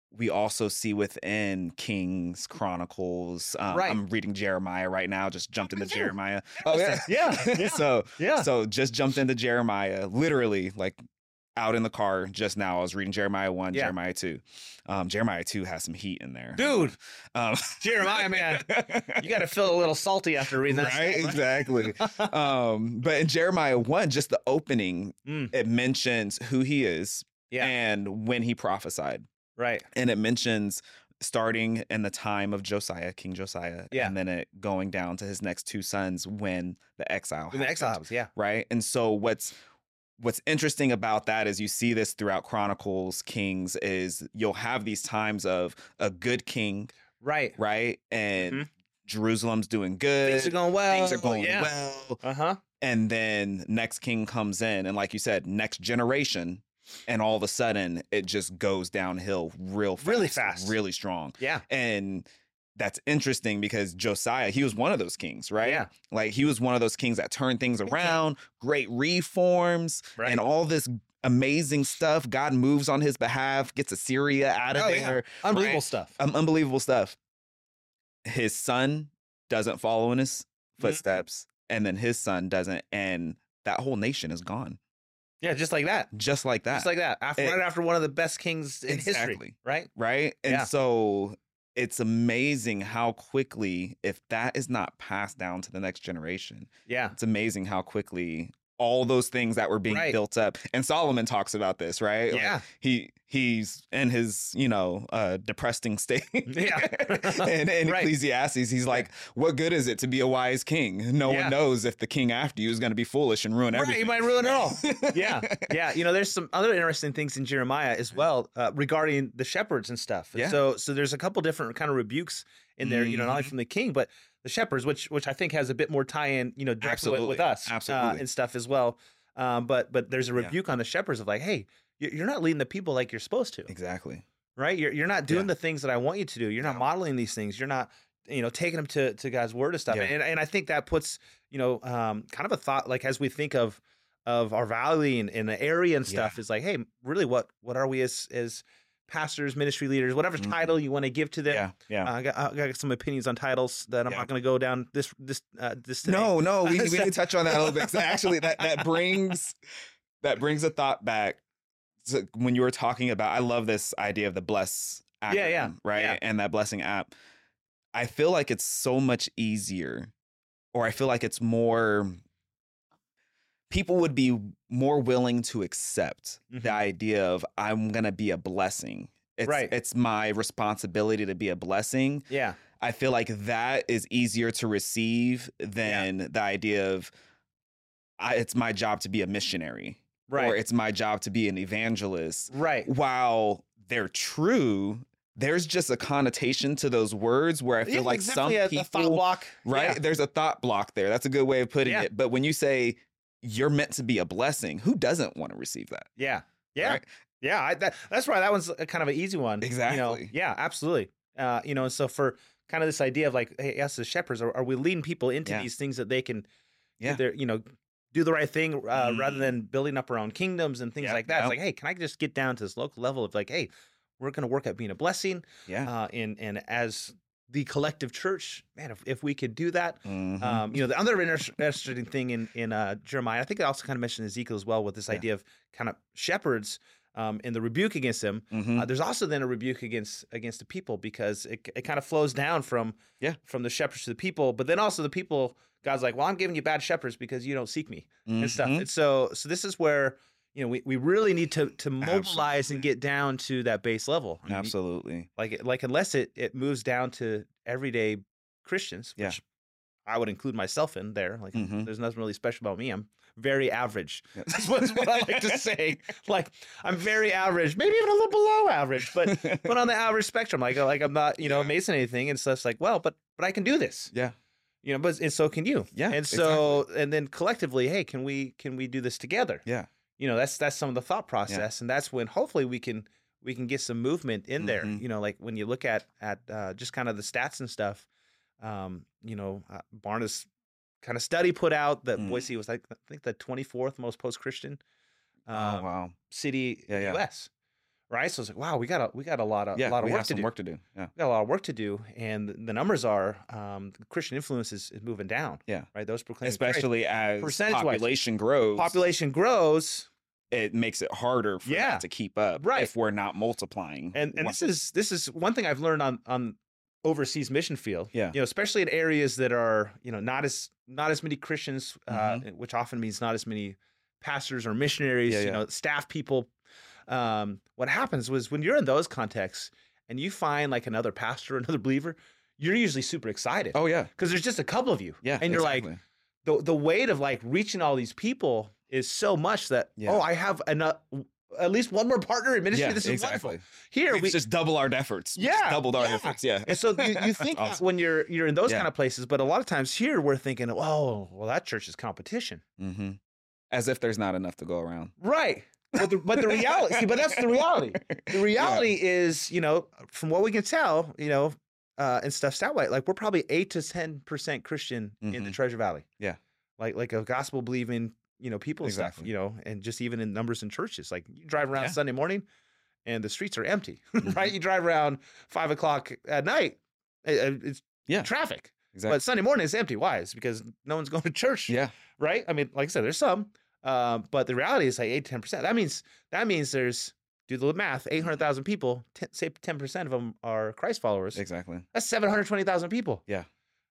we also see within Kings, Chronicles. Um, Right. I'm reading Jeremiah right now. Just jumped into too. Jeremiah. Oh yeah, Yeah, yeah. so Yeah. so just jumped into Jeremiah. Literally, like out in the car just now. I was reading Jeremiah one, Yeah. Jeremiah two. Um, Jeremiah two has some heat in there, Dude, Um, Jeremiah, man, you got to feel a little salty after reading that. right? stuff, Exactly. um, but in Jeremiah one, just the opening, Mm, it mentions who he is yeah, and when he prophesied. right. And it mentions starting in the time of Josiah, King Josiah, Yeah. and then it going down to his next two sons when the exile In the happened, exiles, yeah. right? And so what's what's interesting about that is you see this throughout Chronicles, Kings, is you'll have these times of a good king, Right. right? And Mhm. Jerusalem's doing good. Things are going well. Things are going yeah. well. Uh huh. And then next king comes in, and like you said, next generation, and all of a sudden it just goes downhill real fast, Really fast. really strong. Yeah. And that's interesting because Josiah, he was one of those kings, right? Yeah. Like he was one of those kings that turned things around, great reforms, Right. and all this amazing stuff. God moves on his behalf, gets Assyria out of Oh, yeah. there. Unbelievable right? stuff. Um, unbelievable stuff. His son doesn't follow in his Mm-hmm. footsteps, and then his son doesn't, and that whole nation is gone. Yeah, just like that. Just like that. Just like that. After, It- right after one of the best kings in history, Exactly. right? right? And Yeah. so it's amazing how quickly, if that is not passed down to the next generation, Yeah. it's amazing how quickly all those things that were being Right. built up. And Solomon talks about this, right? Like, Yeah. he he's in his, you know, uh depressing state. Yeah. and in Right. Ecclesiastes, he's like, what good is it to be a wise king? No Yeah. one knows if the king after you is going to be foolish and ruin Right, everything. you might ruin it all. Yeah, yeah. You know, there's some other interesting things in Jeremiah as well uh, regarding the shepherds and stuff. And Yeah. So, so there's a couple different kind of rebukes in there. You know, not only Mhm. from the king, but the shepherds, which which I think has a bit more tie-in. You know, directly with, with Absolutely. us, uh, Absolutely. and stuff as well. Um, but but there's a Yeah. rebuke on the shepherds of like, hey, you- you're not leading the people like you're supposed to, Exactly. right? You're you're not doing Yeah. the things that I want you to do. You're not Yeah. modeling these things. You're not, you know, taking them to to God's word and stuff. Yeah. And and I think that puts, you know, um, kind of a thought like as we think of of our valley and, and the area and stuff is like, hey, really, what what are we as as pastors, ministry leaders, whatever Mhm. title you want to give to them? Yeah. Yeah. Uh, I, got, I got some opinions on titles that I'm Yeah. not going to go down this this uh, this. Today. No, no, we, we So- need to touch on that a little bit. 'Cause actually, that that brings that brings a thought back to when you were talking about. I love this idea of the bless acronym, Yeah, yeah, right, yeah. and that blessing app. I feel like it's so much easier, or I feel like it's more. People would be more willing to accept Mhm. the idea of I'm gonna be a blessing. It's, Right. It's my responsibility to be a blessing. Yeah, I feel like that is easier to receive than the idea of I, it's my job to be a missionary, right, or it's my job to be an evangelist. right. While they're true, there's just a connotation to those words where I feel Yeah, like it's some definitely a- a people, thought block, right? Yeah. There's a thought block there. That's a good way of putting Yeah. it. But when you say you're meant to be a blessing, who doesn't want to receive that? Yeah, yeah. Right? Yeah, I, that, that's why that one's a kind of an easy one. You know? Exactly. Yeah, absolutely. Uh, you know, and so for kind of this idea of like, hey, us as shepherds, are, are we leading people into Yeah. these things that they can, Yeah. either, you know, do the right thing uh, rather Mhm. than building up our own kingdoms and things Yeah, like that? It's yeah. like, hey, can I just get down to this local level of like, hey, we're going to work at being a blessing, Yeah. uh, and and as the collective church, man, if, if we could do that, Mhm. um, you know, the other inter- interesting thing in in uh, Jeremiah, I think it also kind of mentioned Ezekiel as well with this Yeah. idea of kind of shepherds um, and the rebuke against them. Mhm. Uh, there's also then a rebuke against against the people because it it kind of flows down from Yeah. from the shepherds to the people, but then also the people. God's like, well, I'm giving you bad shepherds because you don't seek me and stuff. Mhm. And so so this is where you know we, we really need to to mobilize and get down to that base level. I mean, Absolutely. like like unless it it moves down to everyday Christians, Yeah. which I would include myself in there. Like Mhm. there's nothing really special about me. I'm very average. Yeah. That's what, that's what I like to say. Like I'm very average, maybe even a little below average, but but on the average spectrum. Like like I'm not you know Yeah. amazing at anything, and so it's like well, but but I can do this. Yeah. You know, but and so can you. Yeah, And so and then collectively, hey, can we can we do this together? Yeah. You know, that's that's some of the thought process, and that's when hopefully we can we can get some movement in there. Mhm. You know, like when you look at at uh, just kind of the stats and stuff. Um, you know, uh, Barna's kind of study put out that Mm. Boise was like I think the twenty-fourth most post-Christian Oh um, wow. city Yeah, in yeah. the U S. right? So it's like, wow, we got a we got a lot of Yeah, a lot of we work have to some do. work to do. Yeah. We got a lot of work to do, and the, the numbers are um, the Christian influence is, is moving down. Yeah. right. Those proclaiming Christ. Especially as Percentage-wise. population grows, Population grows, it makes it harder for Yeah. that to keep up Right. if we're not multiplying. and and One- this is this is one thing I've learned on on overseas mission field. Yeah. you know, especially in areas that are you know not as not as many Christians, uh, which often means not as many pastors or missionaries. Yeah, You yeah. know, staff people. Um, what happens was when you're in those contexts and you find like another pastor, another believer, you're usually super excited oh yeah. because there's just a couple of you. Yeah. and you're like, exactly. the the weight of like reaching all these people is so much that Yeah. oh, I have enough, at least one more partner in ministry. Yeah, This is exactly. wonderful. Here We've we just doubled our efforts. We Yeah, just doubled our yeah. efforts. Yeah. and so you, you think awesome. when you're you're in those Yeah. kind of places, but a lot of times here we're thinking, oh, well, that church is competition, hmm As if there's not enough to go around. right? But the, but the reality, see, but that's the reality. The reality is, you know, from what we can tell, you know, uh, and stuff stat white, like we're probably eight to ten percent Christian in the Mhm. Treasure Valley. Yeah. like like a gospel believing, you know, people and stuff, Exactly. you know, and just even in numbers in churches. Like you drive around Yeah. Sunday morning, and the streets are empty, Mhm. right? You drive around five o'clock at night, uh, uh, it's Yeah. traffic. Exactly. But Sunday morning it's empty. Why? It's because no one's going to church, yeah. right? I mean, like I said, there's some, uh, but the reality is like eight to ten percent. That means that means there's do the math, eight hundred thousand people. Ten, say ten percent of them are Christ followers. Exactly. That's seven hundred twenty thousand people. Yeah.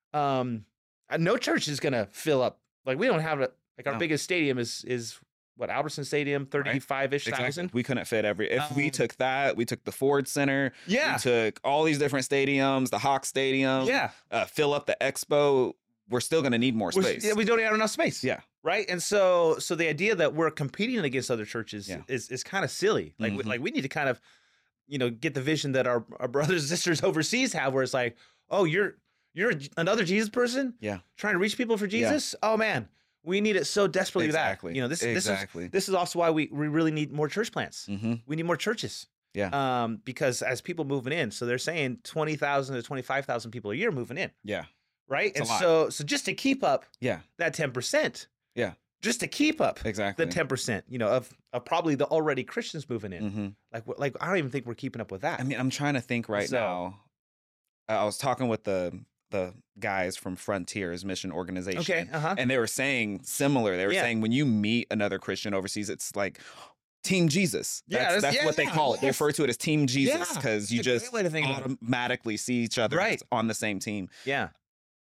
Um, and no church is gonna fill up. Like we don't have a like our No. biggest stadium is is what Albertson Stadium, thirty five ish Exactly. thousand. We couldn't fit every. If we Um, took that, we took the Ford Center. Yeah. We took all these different stadiums, the Hawk Stadium. Yeah. Uh, fill up the Expo. We're still going to need more We're- space. yeah, we don't have enough space. Yeah. Right. And so so the idea that we're competing against other churches Yeah. is is kind of silly. Like we, Mhm. like we need to kind of, you know, get the vision that our, our brothers and sisters overseas have, where it's like, oh, you're you're a- another Jesus person. Yeah. Trying to reach people for Jesus. Oh man, we need it so desperately. Exactly. That you know this Exactly. this is this is also why we we really need more church plants. Mm-hmm. We need more churches. Yeah. Um, because as people moving in, so they're saying twenty thousand to twenty five thousand people a year moving in, Yeah. right? It's a and lot. so so just to keep up Yeah. that ten percent, Yeah. just to keep up Exactly. the ten percent, you know, of of probably the already Christians moving in. Mm-hmm. Like what- like I don't even think we're keeping up with that. I mean, I'm trying to think right So- now. I was talking with the the guys from Frontiers Mission Organization. okay, uh huh. And they were saying similar. They were Yeah. saying when you meet another Christian overseas, it's like Team Jesus. Yeah, That's, that's- that's yeah, what they yeah, call it. They yes. refer to it as Team Jesus Yeah, because you that's a great just way to think about it. automatically see each other Right. on the same team. Yeah.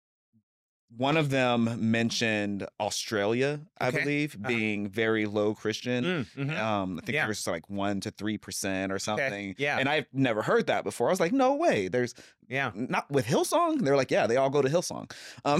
One of them mentioned Australia, I Okay. believe, Uh-huh. being very low Christian. Mm, mhm. Um, I think Yeah. there was like one to three percent or something. Yeah. And I've never heard that before. I was like, no way. There's Yeah. not with Hillsong. They're like, yeah, they all go to Hillsong. Um,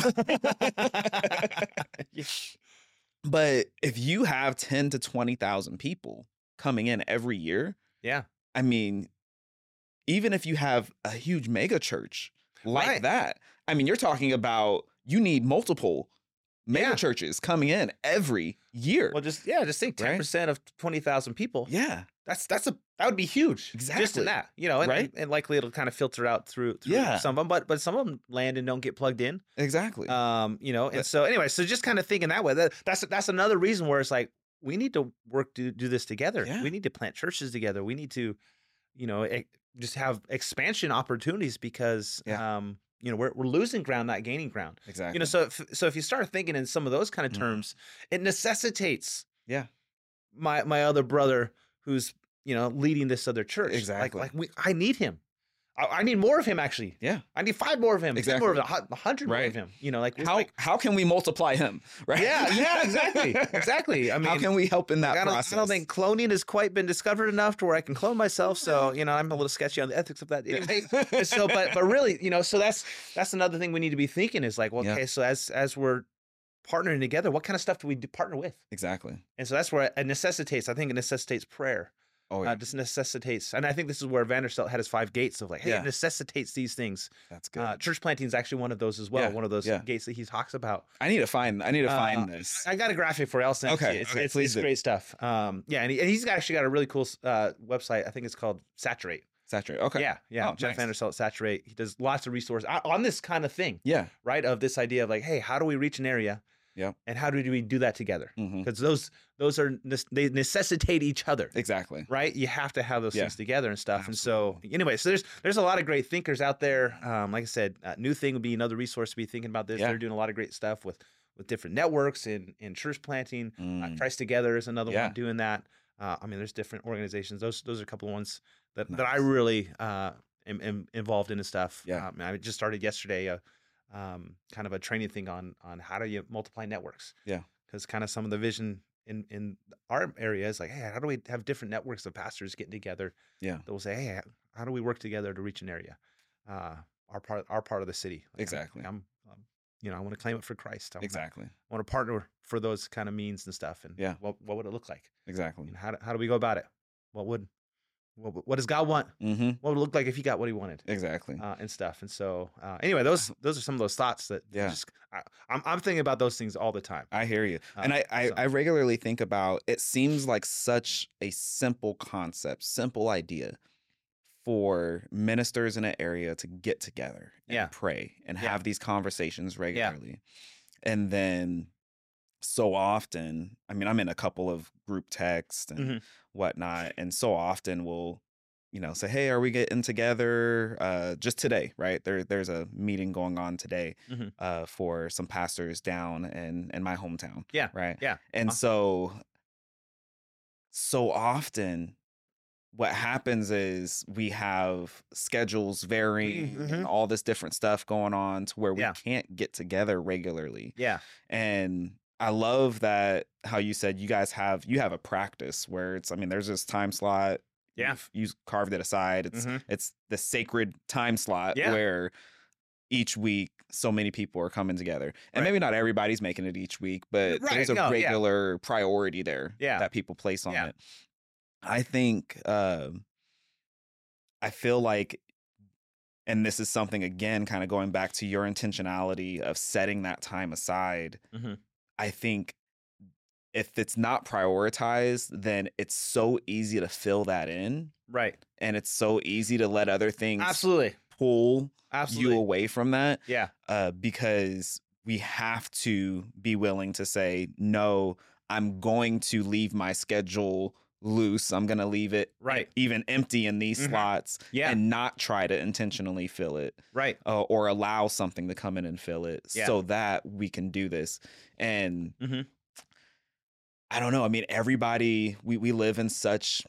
but if you have ten to twenty thousand people coming in every year, Yeah. I mean, even if you have a huge mega church like Right. that, I mean, you're talking about you need multiple mega Yeah. churches coming in every year. Well, just yeah, just think Right? ten percent of twenty thousand people. yeah, That's that's a that would be huge. Just Exactly. in that, you know, and, Right? and likely it'll kind of filter out through, through Yeah. some of them, but but some of them land and don't get plugged in. exactly. Um, you know, and But- so anyway, so just kind of thinking that way. That, that's that's another reason where it's like we need to work to do this together. Yeah. We need to plant churches together. We need to, you know, e- just have expansion opportunities because, Yeah. um, you know, we're we're losing ground, not gaining ground. exactly. You know, so if, so if you start thinking in some of those kind of Mhm. terms, it necessitates Yeah. my my other brother who's you know leading this other church. Exactly. Like like we, I need him. I, I need more of him actually. Yeah. I need five more of him. ten more of Exactly. him, a hu- a hundred more Right. of him. You know, like how like, how can we multiply him? Right. yeah, yeah, exactly, exactly. I mean, how can we help in that I don't, process? I don't think cloning has quite been discovered enough to where I can clone myself. So you know, I'm a little sketchy on the ethics of that. Anyway. so, but but really, you know, so that's that's another thing we need to be thinking is like, well, Yeah. okay, so as as we're partnering together, what kind of stuff do we do partner with? exactly. And so that's where it necessitates. I think it necessitates prayer. Oh, yeah. Uh, just necessitates, and I think this is where Vanderstelt had his five gates of like, hey, Yeah. it necessitates these things. That's good. Uh, church planting is actually one of those as well. Yeah, One of those yeah. gates that he talks about. I need to find. I need to Uh, find this. I got a graphic for Elson. Okay, it's, okay, it's, please it's do. great stuff. Um, yeah, and, he, and he's got, actually got a really cool uh, website. I think it's called Saturate. Saturate. Okay. Yeah, yeah. Oh, Jeff nice. Vanderstelt Saturate. He does lots of resources on- on this kind of thing, Yeah. right? Of this idea of like, hey, how do we reach an area Yep. And how do we do that together? Mhm. Because those those are they necessitate each other. Exactly. Right, you have to have those Yeah. things together and stuff. Absolutely. And so, anyway, so there's there's a lot of great thinkers out there. Um, like I said, uh, New Thing would be another resource to be thinking about this. Yeah. They're doing a lot of great stuff with with different networks and in church planting. Uh, Mm. Christ Together is another Yeah. one doing that. Uh, I mean, there's different organizations. Those those are a couple of ones that, that I Nice. really uh, am, am involved in and stuff. Yeah. Um, I just started yesterday, uh, um, kind of a training thing on on how do you multiply networks. Yeah. Because kind of some of the vision in in our area is like, hey, how do we have different networks of pastors getting together? Yeah. That will say, hey, how do we work together to reach an area, uh, our part our part of the city? Like, I'm- Exactly. I'm, um, you know, I want to claim it for Christ. I wanna- Exactly. I want to partner for those kind of means and stuff. And Yeah. what what would it look like? Exactly. And how do, how do we go about it? What would what, what does God want? Mm-hmm. What would it look like if He got what He wanted? Exactly. Uh, and stuff. And so, uh, anyway, those those are some of those thoughts that Yeah. Just, I, I'm I'm thinking about those things all the time. I hear you. Uh, And I, I, so- I regularly think about it seems like such a simple concept, simple idea for ministers in an area to get together and Yeah. pray and Yeah. have these conversations regularly. And then so often, I mean, I'm in a couple of group texts and Mhm. whatnot, and so often we'll, you know, say, "Hey, are we getting together?" Uh, just today, right? There, there's a meeting going on today Mhm. uh, for some pastors down in in my hometown. Yeah. Right. Yeah. And Uh-huh. so, so often, what happens is we have schedules varying Mhm. and all this different stuff going on to where we Yeah. can't get together regularly. Yeah. And I love that how you said you guys have you have a practice where it's I mean there's this time slot. Yeah. You've, you carved it aside. It's Mhm. it's the sacred time slot Yeah. where each week so many people are coming together. And Right. maybe not everybody's making it each week, but Right, there's a no, yeah. regular priority there Yeah. that people place on Yeah. it. I think um I feel like and this is something again kind of going back to your intentionality of setting that time aside. Mhm. I think if it's not prioritized, then it's so easy to fill that in Right. and it's so easy to let other things Absolutely. pull Absolutely. you away from that Yeah. uh, because we have to be willing to say, no, I'm going to leave my schedule loose. I'm going to leave it Right. even empty in these Mhm. slots Yeah. and not try to intentionally fill it Right. uh, or allow something to come in and fill it Yeah. so that we can do this. And Mhm. I don't know. I mean, everybody, we, we live in such,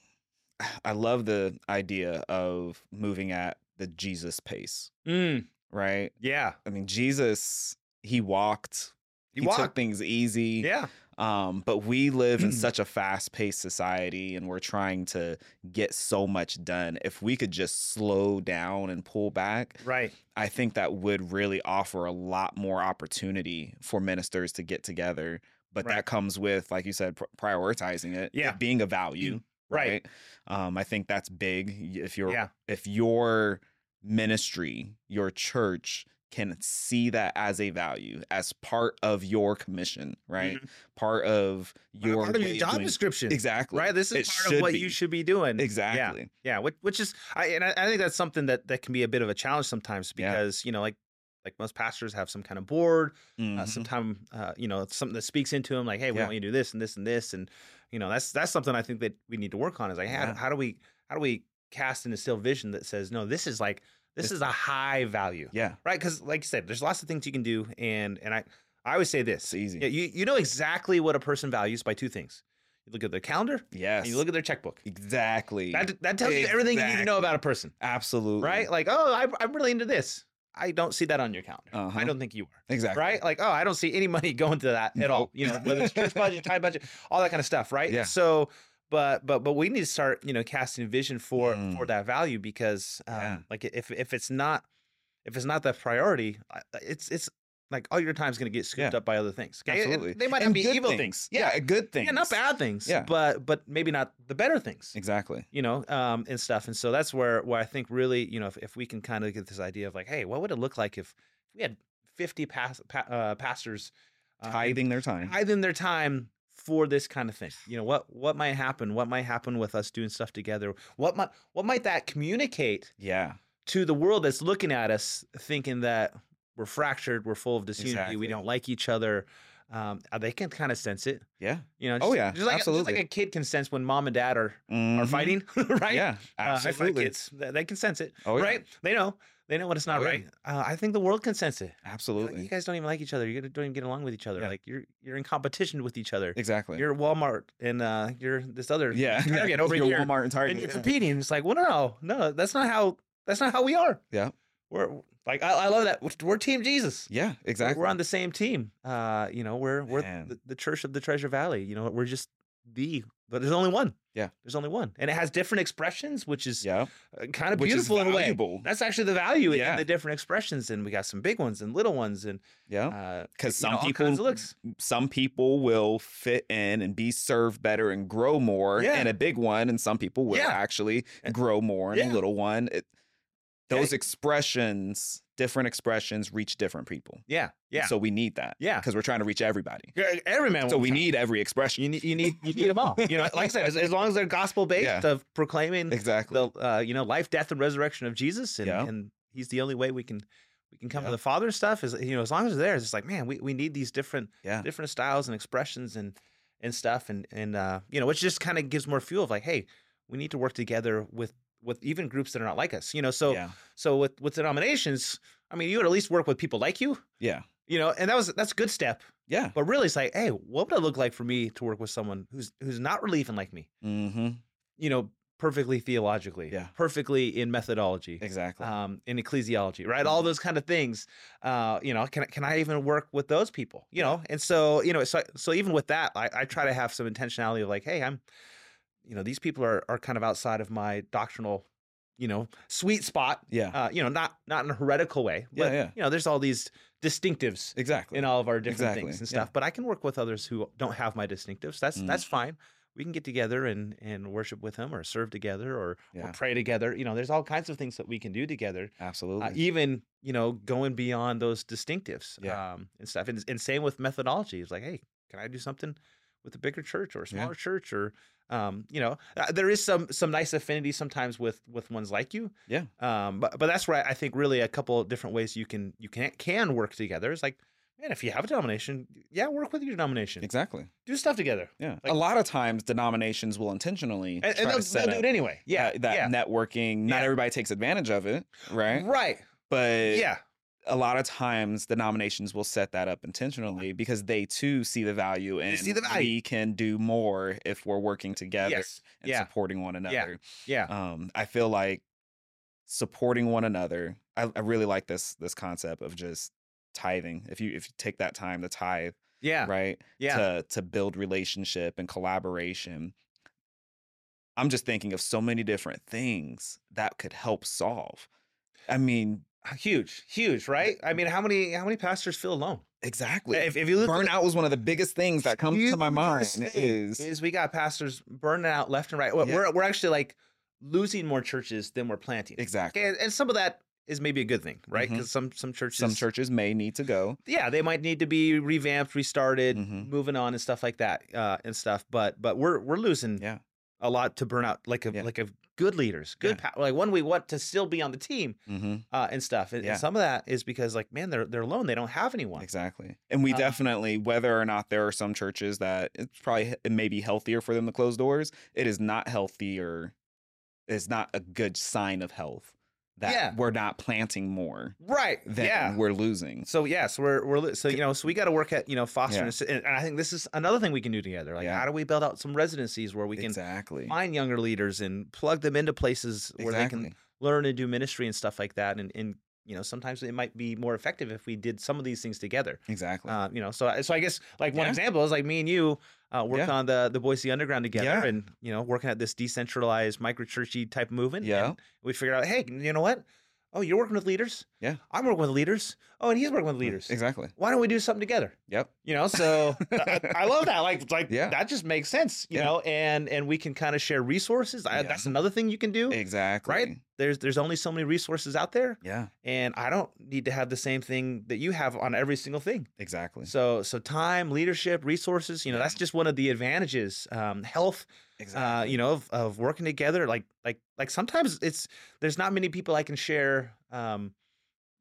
I love the idea of moving at the Jesus pace, Mm. right? Yeah. I mean, Jesus, he walked, He he, took walked. things easy. Yeah. Um, but we live in such a fast paced society and we're trying to get so much done. If we could just slow down and pull back, Right. I think that would really offer a lot more opportunity for ministers to get together. But Right. that comes with, like you said, pr- prioritizing it, Yeah. it being a value, Right. right? Um, I think that's big. If you're, Yeah. if your ministry, your church can see that as a value, as part of your commission, right? Mhm. Part of your Part of way your of job doing- description. Exactly. Right. This is It part of should what be. you should be doing. Exactly. Yeah. Yeah. Which, which is, I, and I, I think that's something that, that can be a bit of a challenge sometimes Yeah. because, you know, like, like most pastors have some kind of board, uh, Mhm. sometime, uh, you know, something that speaks into them like, hey, we Yeah. want you to do this and this and this. And, you know, that's, that's something I think that we need to work on is like, how, Yeah. how do we, how do we cast and instill vision that says, no, this is like, this This- is a high value, Yeah. right? Because like you said, there's lots of things you can do. And, and I, I always say this, It's easy. Yeah, you, you know exactly what a person values by two things. You look at their calendar Yes. and you look at their checkbook. Exactly. That, that tells you everything you need to know about a person, Absolutely. right? Like, oh, I, I'm really into this. I don't see that on your calendar. Uh-huh. I don't think you are. Exactly. Right? Like, oh, I don't see any money going to that at all. Nope. You know, whether it's church budget, time budget, all that kind of stuff, right? Yeah. So, but but but we need to start, you know, casting vision for Mm. for that value because, um, Yeah. like, if if it's not if it's not the priority, I- it's it's like all your time's going to get scooped Yeah. up by other things. Okay? And Absolutely. they might not And be good evil things. things. Yeah. Good things. Yeah, not bad things. Yeah. But but maybe not the better things. Exactly. You know, um, and stuff. And so that's where where I think really, you know, if, if we can kind of get this idea of like, hey, what would it look like if we had fifty pas- pa- uh, pastors uh, Tithing their time. tithing their time for this kind of thing? You know, what what might happen? What might happen with us doing stuff together? What might what might that communicate Yeah. to the world that's looking at us, thinking that we're fractured, we're full of disunity, Exactly. we don't like each other, um, uh, they can kind of sense it. Yeah. You know, Oh, just, yeah, just like, just absolutely. like a kid can sense when mom and dad are are Mhm. fighting, right? Yeah, Uh, I fight absolutely. kids, they they can sense it, Oh, yeah. right? They know, they know when it's not Oh, yeah. right. Uh, I think the world can sense it. You're like, Absolutely. you guys don't even like each other. You don't even get along with each other. Yeah. Like you're you're in competition with each other. Exactly. You're Walmart and uh, you're this other yeah. Target over Your here, Walmart and and Target. you're yeah. competing. It's like, well, no, no, that's not how that's not how we are. Yeah. We're like, I, I love that. We're, we're Team Jesus. Yeah, We're- exactly. We're on the same team. Uh, you know, we're we're Man. the, the Church of the Treasure Valley. You know, we're just the, but there's only one. Yeah. There's only one, and it has different expressions, which is yeah. kind of Which is beautiful in a way. valuable. That's actually the value in Yeah. the different expressions, and we got some big ones and little ones, and Yeah. uh, Because you know, some all people, kinds of looks. some people will fit in and be served better and grow more Yeah. in a big one, and some people will Yeah. actually And- grow more in yeah. a little one. It, Yeah. those expressions, different expressions, reach different people. Yeah, yeah, So we need that. Yeah. Because we're trying to reach everybody. Yeah, every man. So will we try. need every expression. You need you need you need them all. You know, like I said, as, as long as they're gospel based Yeah. of proclaiming Exactly. the uh, you know life, death, and resurrection of Jesus, and, Yeah. and He's the only way we can we can come Yeah. to the Father and stuff. Is you know as long as they're there, it's just like man, we, we need these different Yeah. different styles and expressions and and stuff, and and uh, you know which just kind of gives more fuel of like, hey, we need to work together with with even groups that are not like us. You know, so yeah. so with with denominations, I mean, you would at least work with people like you. Yeah. You know, and that was that's a good step. Yeah. But really, it's like, hey, what would it look like for me to work with someone who's who's not really even like me? Mm-hmm. You know, perfectly theologically, Yeah. perfectly in methodology, Exactly. um, in ecclesiology, right? All those kind of things. Uh, you know, can can I even work with those people? You know, and so you know, so so even with that, I, I try to have some intentionality of like, hey, I'm, you know, these people are are kind of outside of my doctrinal, you know, sweet spot. yeah. Uh, you know, not not in a heretical way, but Yeah, yeah. you know, there's all these distinctives exactly. in all of our different Exactly, things and yeah. stuff. But I can work with others who don't have my distinctives. That's Mm. that's fine. We can get together and and worship with him, or serve together, or, Yeah. or pray together. You know, there's all kinds of things that we can do together. Absolutely. Uh, even you know, going beyond those distinctives, Yeah. um, and stuff. And, and same with methodology. It's like, hey, can I do something with a bigger church or a Yeah. smaller church, or um, you know, uh, there is some some nice affinity sometimes with with ones like you. Yeah. Um, but but that's where I think really a couple of different ways you can you can can work together. It's like, man, if you have a denomination, yeah, work with your denomination. exactly. Do stuff together. Yeah. Like- a lot of times denominations will intentionally And, try and to they'll, set they'll do up it anyway. Yeah. that, that yeah. networking. Not Yeah. everybody takes advantage of it, right? Right. But Yeah. a lot of times denominations will set that up intentionally because they too see the value and see the value. we can do more if we're working together Yes. and Yeah. supporting one another. Yeah. Um, I feel like supporting one another. I, I really like this this concept of just tithing. If you if you take that time to tithe, Yeah. right? Yeah. To to build relationship and collaboration. I'm just thinking of so many different things that could help solve. I mean, Huge. Huge. Right. I mean, how many how many pastors feel alone? exactly. If, if you look at Burnout was one of the biggest things that comes to my mind. Hugest thing Is is we got pastors burning out left and right. We're Yeah. we're, we're actually like losing more churches than we're planting. exactly. And, and some of that is maybe a good thing, right? Mhm. Because some some churches, Some churches may need to go. yeah, they might need to be revamped, restarted, Mhm. moving on and stuff like that, uh, and stuff. But but we're we're losing Yeah. a lot to burn out, like a Yeah. like a good leaders, good Yeah. pa- like one we want to still be on the team, Mm-hmm. uh, and stuff. And, and Yeah. some of that is because like man, they're they're alone. They don't have anyone. Exactly. And we Uh, definitely, whether or not there are some churches that it's probably it may be healthier for them to close doors, it is not healthier. It's not a good sign of health that Yeah. we're not planting more Right. than yeah. we're losing. So yeah, so we're we're li- so you know so we got to work at you know fostering, Yeah. a s- and I think this is another thing we can do together. Like Yeah. how do we build out some residencies where we can exactly. find younger leaders and plug them into places where they Exactly. can learn and do ministry and stuff like that. And and you know sometimes it might be more effective if we did some of these things together. Exactly. Uh, you know, so so I guess like one Yeah. example is like me and you uh, working Yeah. on the the Boise Underground together, Yeah. and you know working at this decentralized micro churchy type movement. Yeah. and we figured out, hey, you know what? Oh, you're working with leaders. Yeah. I'm working with leaders. Oh, and he's working with leaders. Exactly. Why don't we do something together? Yep. You know, so I, I love that. Like, like Yeah. that just makes sense. You Yeah. know, and and we can kind of share resources. I, Yeah. That's another thing you can do. Exactly. Right? There's there's only so many resources out there, Yeah. and I don't need to have the same thing that you have on every single thing. Exactly. So so time, leadership, resources. You know, Yeah. that's just one of the advantages. Um, health. Exactly. Uh, you know, of, of working together. Like like like sometimes it's there's not many people I can share. Um,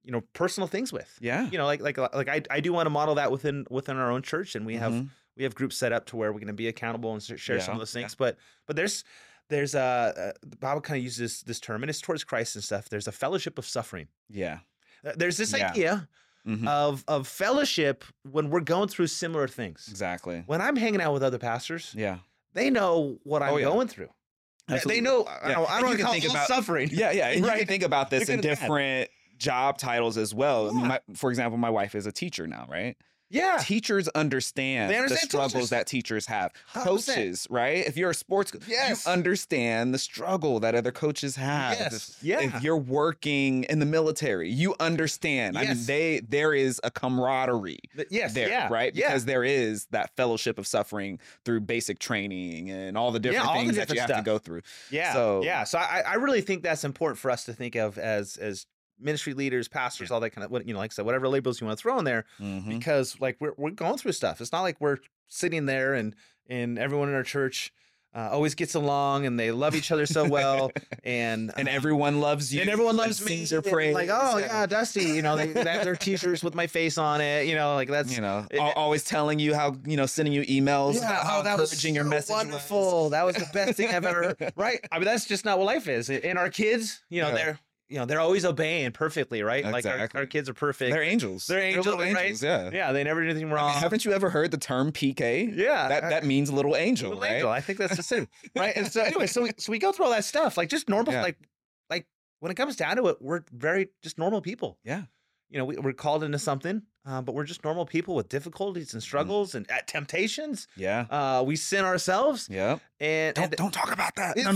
you know, personal things with. Yeah. You know, like like like I I do want to model that within within our own church, and we have Mhm. we have groups set up to where we're going to be accountable and s- share some Yeah, of those things. yeah. But but there's there's a uh, the Bible kind of uses this, this term, and it's towards Christ and stuff. There's a fellowship of suffering. Yeah. Uh, There's this Yeah. idea Mhm. of of fellowship when we're going through similar things. Exactly. When I'm hanging out with other pastors, Yeah. they know what I'm Oh, yeah. going through. They- They Absolutely. know I Yeah. don't, I And don't you can call think it about- suffering. Yeah, yeah. And you Right. can think about this You're in good at that. different job titles as well. I mean, Yeah. my, for example, my wife is a teacher now, right? Yeah. Teachers understand, They the understand struggles teachers. that teachers have. one hundred percent. Coaches, right? If you're a sports coach, Yes. you understand the struggle that other coaches have. Yes. Yeah. If you're working in the military, you understand. I mean, Yes. they there is a camaraderie Th- yes. there, yeah. right? Yeah. Because there is that fellowship of suffering through basic training and all the different all the things that different you have stuff. to go through. Yeah. So- yeah. So I, I really think that's important for us to think of as as ministry leaders, pastors, Yeah. all that kind of what you know, like I said, whatever labels you want to throw in there, Mhm. because like we're we're going through stuff. It's not like we're sitting there and and everyone in our church uh, always gets along and they love each other so well and And uh, everyone loves you. and everyone loves me. sings your and praise. Like, oh yeah, Dusty. You know, they, they have their T-shirts with my face on it. You know, like that's you know, it- al- always telling you how, you know, sending you emails. Yeah, about how oh, that was encouraging your so message was. wonderful. That was the best thing I've ever. Right? I mean, that's just not what life is. And our kids, you know, Yeah. they're you know they're always obeying perfectly, right? Like our, Exactly. our kids are perfect. They're angels. They're angels, little right? angels, yeah. Yeah, they never do anything wrong. Haven't you ever heard the term P K? Yeah, That that means little angel, Little right? angel. I think that's the same, right? And so anyway, so we so we go through all that stuff, like just normal, Yeah. like like when it comes down to it, we're very just normal people. Yeah. You know, we, we're called into something, uh, but we're just normal people with difficulties and struggles and uh, temptations. Yeah. Uh, we sin ourselves, Yeah. and, Don't and don't talk about that. It's-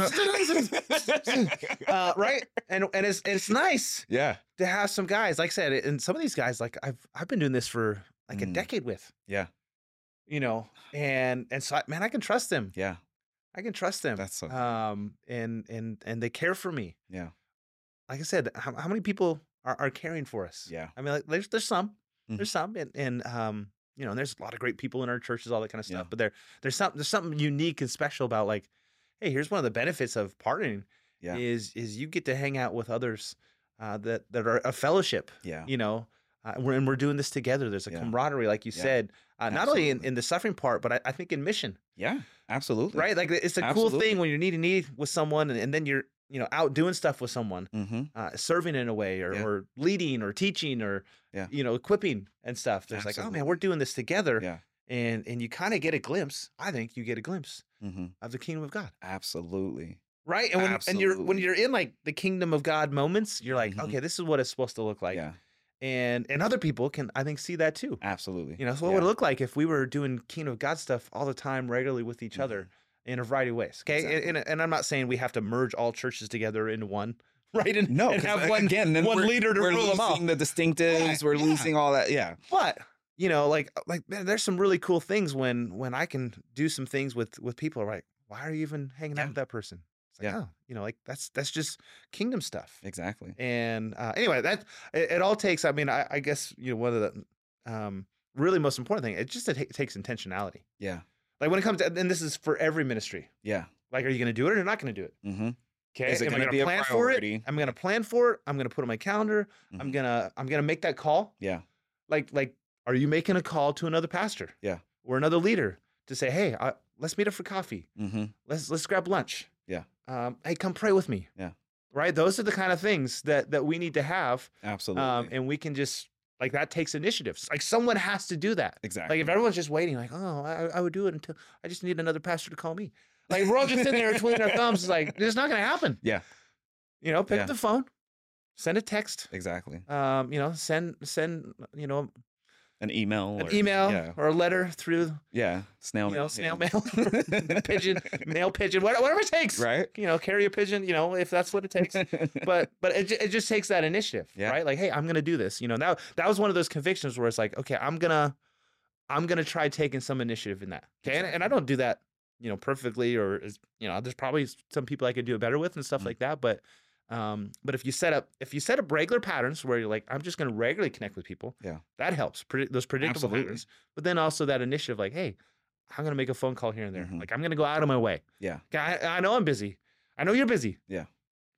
No, no. uh, right? And and it's it's nice Yeah. to have some guys, like I said, and some of these guys, like I've I've been doing this for like a Mm. decade with, Yeah. you know, and and so I, man, I can trust them. Yeah. I can trust them. That's so good. um, and and and they care for me. Yeah. Like I said, how, how many people are, are caring for us? Yeah. I mean, like there's there's some, Mhm. there's some, and and um, you know, and there's a lot of great people in our churches, all that kind of stuff. Yeah. But there there's something there's something unique and special about like, hey, here's one of the benefits of partnering. Yeah. Is is you get to hang out with others uh, that that are a fellowship. Yeah. You know, uh, we're, and we're doing this together. There's a Yeah. camaraderie, like you Yeah. said, uh, not only in, Absolutely. in the suffering part, but I, I think in mission, Yeah. Absolutely. right? Like it's a cool Absolutely. thing when you're knee to knee with someone, and, and then you're you know out doing stuff with someone, Mm-hmm. uh, serving in a way, or, Yeah. or leading, or teaching, or Yeah. you know equipping and stuff. There's like, oh man, Absolutely. we're doing this together, Yeah. and and you kind of get a glimpse. I think you get a glimpse Mm-hmm. of the kingdom of God. Absolutely. Right, and when and you're when Absolutely. you're in like the kingdom of God moments, you're like, Mhm. okay, this is what it's supposed to look like, yeah. and and other people can, I think, see that too. Absolutely. You know, so what yeah. would it look like if we were doing kingdom of God stuff all the time, regularly with each other in a variety of ways? Okay, Exactly. and, and and I'm not saying we have to merge all churches together into one, right? And, No, and 'cause have one again, then one we're, leader to we're rule them all. losing the distinctives. Yeah, we're yeah. losing all that. Yeah. But you know, like like man, there's some really cool things when when I can do some things with with people. Right? Why are you even hanging Yeah. out with that person? It's like, Yeah. oh, you know, like that's that's just kingdom stuff. Exactly. And uh, anyway, that it, it all takes. I mean, I, I guess you know one of the um, really most important thing. It just it, ta- it takes intentionality. Yeah. Like when it comes to, and this is for every ministry. Yeah. Like, are you going to do it or not going to do it? Mm-hmm. Okay, Is it am I gonna gonna be a plan priority? for it? I'm going to plan for it. I'm going to put it on my calendar. I'm Mhm. gonna I'm gonna make that call. Yeah. Like like, are you making a call to another pastor? Yeah. Or another leader to say, hey, I, let's meet up for coffee. Mm-hmm. Let's let's grab lunch. Yeah. Um, hey, come pray with me. Yeah. Right. Those are the kind of things that that we need to have. Absolutely. Um, and we can just like that takes initiatives. Like someone has to do that. exactly. Like if everyone's just waiting, like, oh, I, I would do it until I just need another pastor to call me. Like we're all just sitting there twiddling our thumbs. It's like it's not going to happen. Yeah. You know, pick Yeah. up the phone, send a text. Exactly. Um, you know, send send you know An email. an or, email Yeah. or a letter through Yeah. Snail you mail. know snail yeah. mail, pigeon, mail pigeon, what- whatever it takes. Right. You know, carry a pigeon. You know, if that's what it takes. but but it, ju- it just takes that initiative, Yeah. right? Like, hey, I'm gonna do this. You know, that that was one of those convictions where it's like, okay, I'm gonna I'm gonna try taking some initiative in that. Okay, and, and I don't do that, you know, perfectly, or is you know, there's probably some people I could do it better with and stuff Mhm. like that. But um, but if you set up if you set up regular patterns where you're like, I'm just gonna regularly connect with people, Yeah. that helps. Predict those predictable Absolutely. patterns. But then also that initiative, like, hey, I'm gonna make a phone call here and there. Mhm. Like I'm gonna go out of my way. Yeah. Okay, I, I know I'm busy. I know you're busy. Yeah.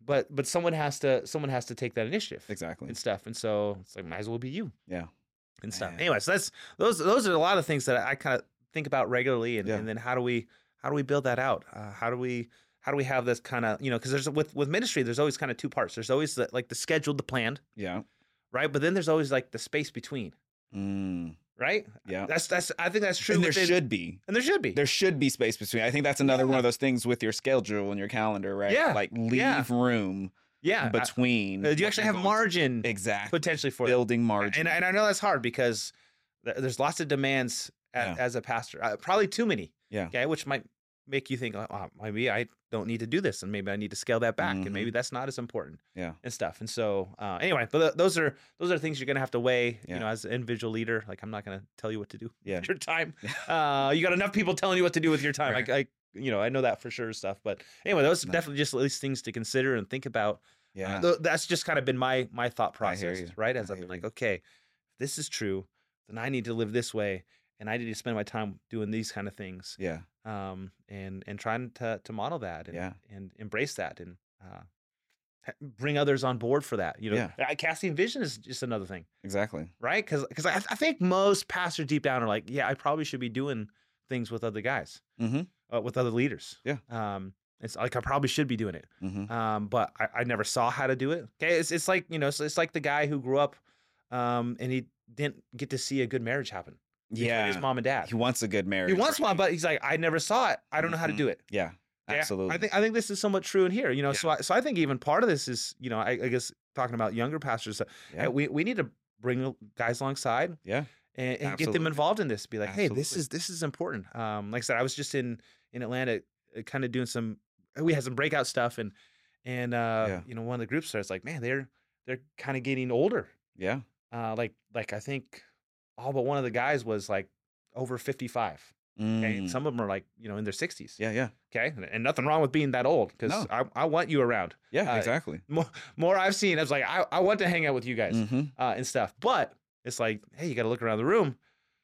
but but someone has to someone has to take that initiative Exactly. and stuff. And so it's like might as well be you Yeah. and stuff. Man. Anyway, so that's those those are a lot of things that I kind of think about regularly, and, Yeah. and then how do we how do we build that out? Uh, how do we how do we have this kind of, you know, because there's with with ministry, there's always kind of two parts. There's always the, like the scheduled, the planned, Yeah. right? But then there's always like the space between, Mm. right? Yeah. That's that's I think that's true. And there within- should be. and there should be. There should be space between. I think that's another one Yeah. of those things with your schedule and your calendar, right? Yeah. Like leave Yeah. room yeah. between. Uh, do you what actually you're have going to- margin Exactly. potentially for that? Building margin. And and I know that's hard because th- there's lots of demands a- Yeah. as a pastor. Uh, probably too many. Yeah. Okay, which might make you think, oh, wow, maybe I don't need to do this, and maybe I need to scale that back, Mhm. and maybe that's not as important. Yeah. And stuff. And so, uh, anyway, but th- those are those are things you're gonna have to weigh. Yeah. You know, as an individual leader, like I'm not gonna tell you what to do Yeah. with your time. Uh, you got enough people telling you what to do with your time. Right. I, I, you know, I know that for sure. Stuff. But anyway, those are Nice. definitely just at least things to consider and think about. Yeah. Uh, th- that's just kind of been my my thought I hear process, you. right? As I I've been hear like, you. okay, if this is true, then I need to live this way, and I need to spend my time doing these kind of things, Yeah. um, and and trying to to model that, and Yeah. and embrace that, and uh, ha- bring others on board for that. You know, Yeah. Uh, casting vision is just another thing, Exactly. right? Because because I, I think most pastors deep down are like, yeah, I probably should be doing things with other guys, Mm-hmm. uh, with other leaders. Yeah. Um, it's like I probably should be doing it. Mm-hmm. Um, but I, I never saw how to do it. Okay, it's it's like you know, it's, it's like the guy who grew up, um, and he didn't get to see a good marriage happen between Yeah. his mom and dad. He wants a good marriage. He wants right? one, but he's like, I never saw it. I don't know how to Mhm. do it. Yeah. Yeah, Absolutely. I think I think this is somewhat true in here. You know, so I, so I think even part of this is, you know, I, I guess talking about younger pastors, uh, Yeah. hey, we we need to bring guys alongside Yeah. and, and get them Absolutely. involved in this. Be like, hey, this Absolutely. is this is important. Um, like I said, I was just in in Atlanta, kind of doing some. We had some breakout stuff, and and uh, Yeah. you know, one of the groups starts like, man, they're they're kind of getting older. Yeah. Uh, like like I think all but one of the guys was like over fifty-five. Okay, Mm. some of them are like, you know, in their sixties. Yeah. Yeah. Okay, and, and nothing wrong with being that old, because No. I, I want you around. Yeah. Uh, exactly. More more I've seen, I was like, I, I want to hang out with you guys, Mm-hmm. uh, and stuff. But it's like, hey, you got to look around the room,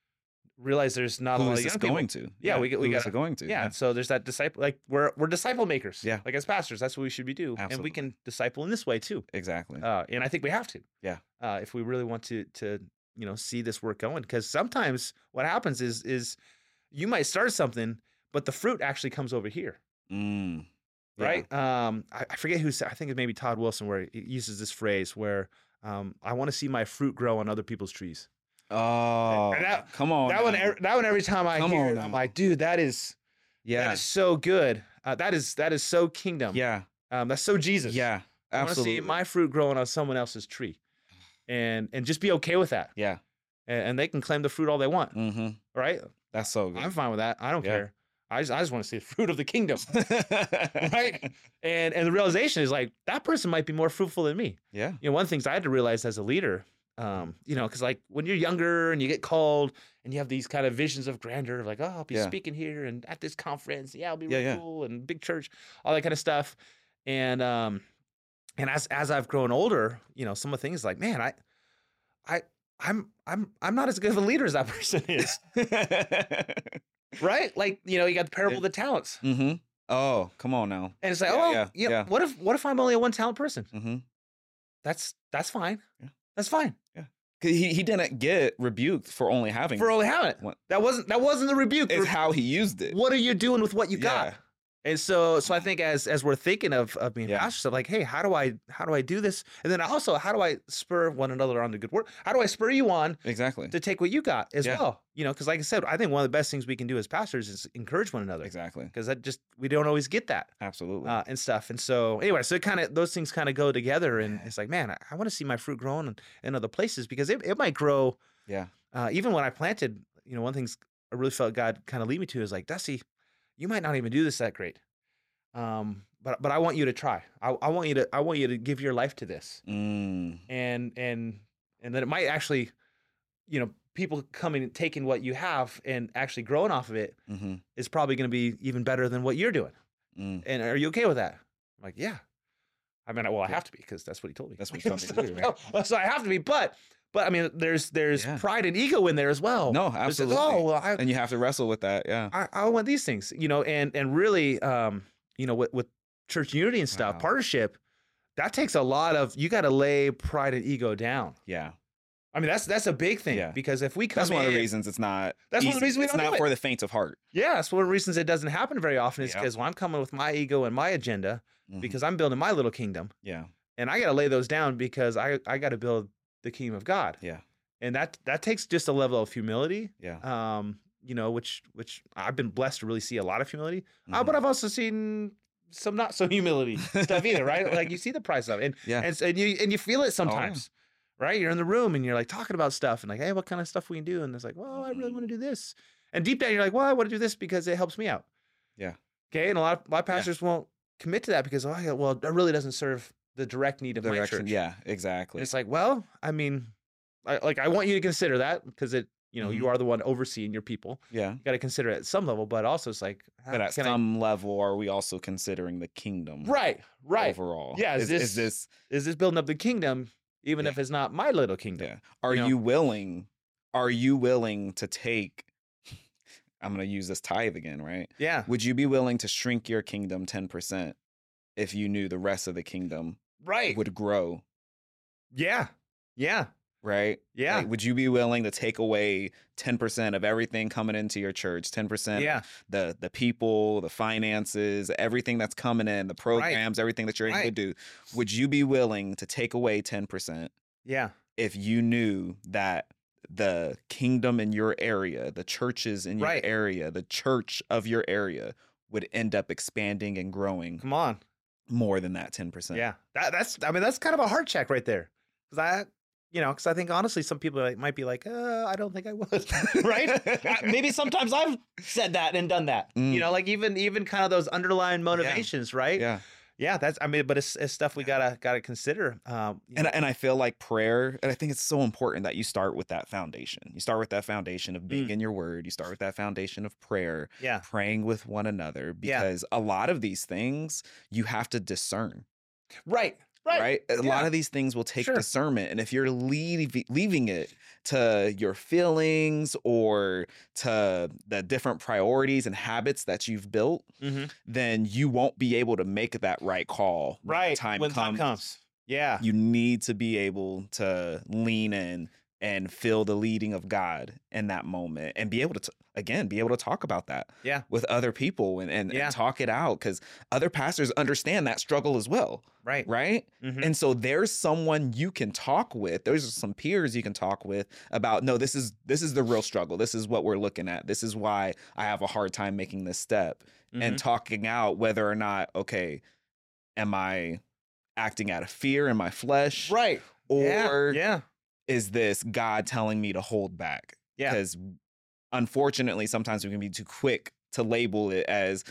realize there's not a Who lot is of this young people. going to? Yeah, we- we Who is gotta- it going to? Yeah, and so there's that disciple. Like we're we're disciple makers. Yeah. like as pastors, that's what we should be do, and we Absolutely. can disciple in this way too. Exactly. Uh, and I think we have to. Yeah. Uh, if we really want to to you know see this work going, because sometimes what happens is is you might start something, but the fruit actually comes over here. Mm. Yeah. Right? Um, I, I forget who said. I think it's maybe Todd Wilson, where he uses this phrase where um, I want to see my fruit grow on other people's trees. Oh, And that- come on. that one, now. every, that one, every time I Come hear on it, now. I'm like, dude, that is that Yeah. is so good. Uh, that is that is so kingdom. Yeah. Um, that's so Jesus. Yeah. I want to Absolutely. see my fruit growing on someone else's tree, and and just be okay with that. Yeah. And, and they can claim the fruit all they want, Mm-hmm. right? That's so good. I'm fine with that. I don't Yeah. care. I just I just want to see the fruit of the kingdom, right? And and the realization is like that person might be more fruitful than me. Yeah. You know, one of the things I had to realize as a leader, um, you know, because like when you're younger and you get called and you have these kind of visions of grandeur of like, oh, I'll be Yeah. speaking here and at this conference, yeah, I'll be Yeah, real yeah. cool and big church, all that kind of stuff. And um, and as as I've grown older, you know, some of the things like, man, I, I, I'm I'm I'm not as good of a leader as that person is, right? Like, you know, you got the parable of the talents, mm-hmm. Oh, come on now. and it's like, Yeah, oh, yeah, yeah, yeah. what if what if I'm only a one talent person? Mm-hmm. That's that's fine. Yeah. That's fine. He he didn't get rebuked for only having. For only having it. What- That wasn't that wasn't the rebuke. The it's re- how he used it. what are you doing with what you got? Yeah. And so so I think as as we're thinking of of being Yeah. pastors, of like, hey, how do I how do I do this? And then also, how do I spur one another on to good work? How do I spur you on Exactly. to take what you got as Yeah. well? You know, because like I said, I think one of the best things we can do as pastors is encourage one another. Exactly. Because that just we don't always get that Absolutely. uh, and stuff. And so anyway, so it kind of those things kind of go together, and Yeah. it's like, man, I, I want to see my fruit growing in, in other places because it, it might grow. yeah. Uh, even when I planted, you know, one of the things I really felt God kind of lead me to is like, Dusty, you might not even do this that great, um, but but I want you to try. I, I want you to I want you to give your life to this, Mm. and and and then it might actually, you know, people coming and taking what you have and actually growing off of it Mm-hmm. is probably going to be even better than what you're doing. Mm. And are you okay with that? I'm like, yeah. I mean, well, I Yeah. have to be because that's what he told me. That's what he told me to do, right? So I have to be, but but I mean, there's there's Yeah. pride and ego in there as well. No, It's like, absolutely. oh, well, I, And you have to wrestle with that. Yeah. I, I want these things, you know, and and really, um, you know, with, with church unity and stuff, Wow. partnership, that takes a lot of, you got to lay pride and ego down. Yeah. I mean, that's that's a big thing Yeah. because if we come That's one of the in- reasons it's not. That's one of the easy. reasons we It's don't not do for it. the faint of heart. Yeah, that's one of the reasons it doesn't happen very often is Yeah. because when I'm coming with my ego and my agenda, Mhm. because I'm building my little kingdom, Yeah. and I got to lay those down because I I got to build the kingdom of God. Yeah. And that that takes just a level of humility. Yeah. Um, you know, which which I've been blessed to really see a lot of humility. Uh, Mhm. but I've also seen some not so humility stuff either, right? Like you see the price of it, and Yeah. and, and you and you feel it sometimes, right? You're in the room and you're like talking about stuff and like, hey, what kind of stuff we can do? And it's like, well, I really want to do this. And deep down, you're like, well, I want to do this because it helps me out. Yeah. Okay. And a lot of, a lot of pastors won't commit to that because, oh, yeah, well, that really doesn't serve the direct need of my Direction. church. Yeah. And Exactly. it's like, well, I mean, I, like I want you to consider that because it, you know, Mhm. you are the one overseeing your people. Yeah. You got to consider it at some level, but also it's like, how But at can I- some level, are we also considering the kingdom right, right. overall? Yeah, is Is, this- is this? Is this building up the kingdom, even Yeah. if it's not my little kingdom? Yeah. Are know? you willing? Are you willing to take? I'm going to use this tithe again, right? Yeah. Would you be willing to shrink your kingdom ten percent if you knew the rest of the kingdom Right. would grow? Yeah. Yeah. Right? Yeah. Like, would you be willing to take away ten percent of everything coming into your church, ten percent Yeah. the the people, the finances, everything that's coming in, the programs, everything that you're able to Right. do? Would you be willing to take away ten percent Yeah. if you knew that the kingdom in your area, the churches in your Right. area, the church of your area would end up expanding and growing Come on. more than that ten percent? Yeah. That, that's, I mean, that's kind of a heart check right there. Cause I, you know, cause I think honestly, some people like, might be like, uh, I don't think I would. Right. Uh, Maybe sometimes I've said that and done that, Mm. you know, like even, even kind of those underlying motivations, right? Yeah. Yeah. That's, I mean, but it's, it's stuff we gotta, gotta consider. Um, you And, know, and I feel like prayer, and I think it's so important that you start with that foundation. You start with that foundation of being Mm. in your word. You start with that foundation of prayer, yeah. praying with one another, Yeah. because a lot of these things you have to discern, Right. Right. right? A Yeah. lot of these things will take Sure. discernment. And if you're leave, leaving it to your feelings or to the different priorities and habits that you've built, Mm-hmm. then you won't be able to make that right call when Right. time when time comes. comes. Yeah. You need to be able to lean in and feel the leading of God in that moment and be able to, t- again, be able to talk about that Yeah. with other people and, and, Yeah. and talk it out, because other pastors understand that struggle as well, Right. right? Mhm. And so there's someone you can talk with. There's some peers you can talk with about, no, this is this is the real struggle. This is what we're looking at. This is why I have a hard time making this step. Mhm. And talking out whether or not, okay, am I acting out of fear in my flesh? Right. Or yeah. Yeah. is this God telling me to hold back? Yeah. Because unfortunately, sometimes we can be too quick to label it as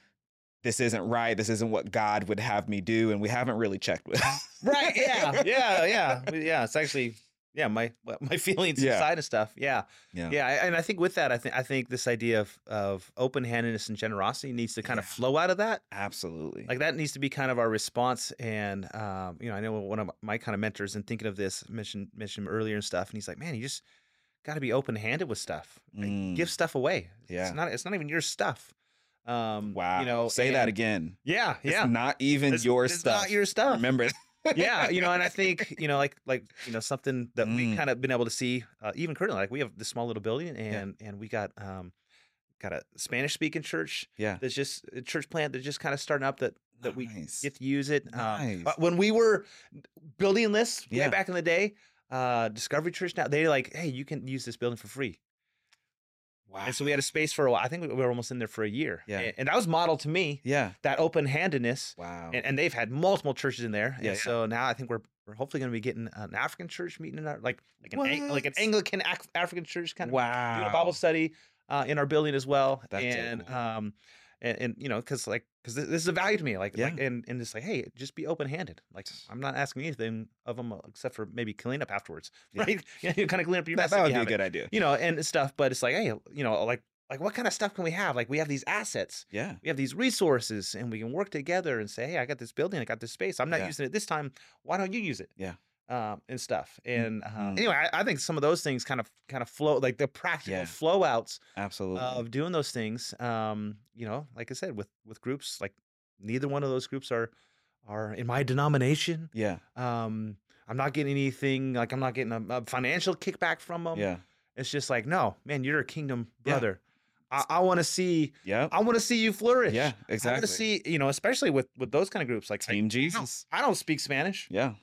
this isn't right. This isn't what God would have me do. And we haven't really checked with. Right. Yeah. Yeah. Yeah. Yeah. It's actually, yeah, my my feelings Yeah. inside of stuff. Yeah. Yeah. Yeah. And I think with that, I think I think this idea of of open handedness and generosity needs to kind of Yeah. flow out of that. Absolutely. Like that needs to be kind of our response. And um, you know, I know one of my kind of mentors and thinking of this mentioned mentioned him earlier and stuff. And he's like, man, you just got to be open handed with stuff. Like, Mm. give stuff away. Yeah. It's not. It's not even your stuff. Um, Wow. You know. Say that and- again. Yeah. Yeah. It's not even It's- your it's stuff. not your stuff. Remember. Yeah, you know, and I think you know, like like you know, something that we Mm. kind of been able to see, uh, even currently, like we have this small little building, and and we got um, got a Spanish speaking church Yeah. that's just a church plant that's just kind of starting up that that we Nice. get to use it. Um, Nice. but when we were building this way Yeah. back in the day, uh, Discovery Church now they like, hey, you can use this building for free. Wow. And so we had a space for a while. I think we were almost in there for a year. Yeah. and, and that was modeled to me Yeah. that open handedness. Wow. And, and they've had multiple churches in there. Yeah, And yeah. so now I think we're we're hopefully going to be getting an African church meeting in our like like an Ang- like an What? Anglican Ac- African church kind of wow. doing a Bible study uh, in our building as well. That's so and cool. um and, and you know because like because this, this is a value to me like Yeah. like and and it's like hey just be open handed like I'm not asking anything of them except for maybe clean up afterwards Yeah. right you, know, you kind of clean up your That, mess that if would you be a have it, good idea. you know and stuff but it's like hey you know like like what kind of stuff can we have like we have these assets Yeah. we have these resources and we can work together and say, hey, I got this building, I got this space. I'm not Yeah. using it this time. Why don't you use it? Yeah. Um, and stuff. And uh, Mhm. anyway, I, I think some of those things kind of kind of flow, like the practical Yeah. flow outs Absolutely. of doing those things. Um, you know, like I said, with with groups, like neither one of those groups are are in my denomination. Yeah. Um, I'm not getting anything, like I'm not getting a, a financial kickback from them. Yeah. It's just like, no, man, you're a kingdom Yeah. brother. I, I want to see, Yeah. I want to see you flourish. Yeah, I want exactly. to see, you know, especially with with those kind of groups, like Team I, Jesus. I don't speak Spanish, Yeah.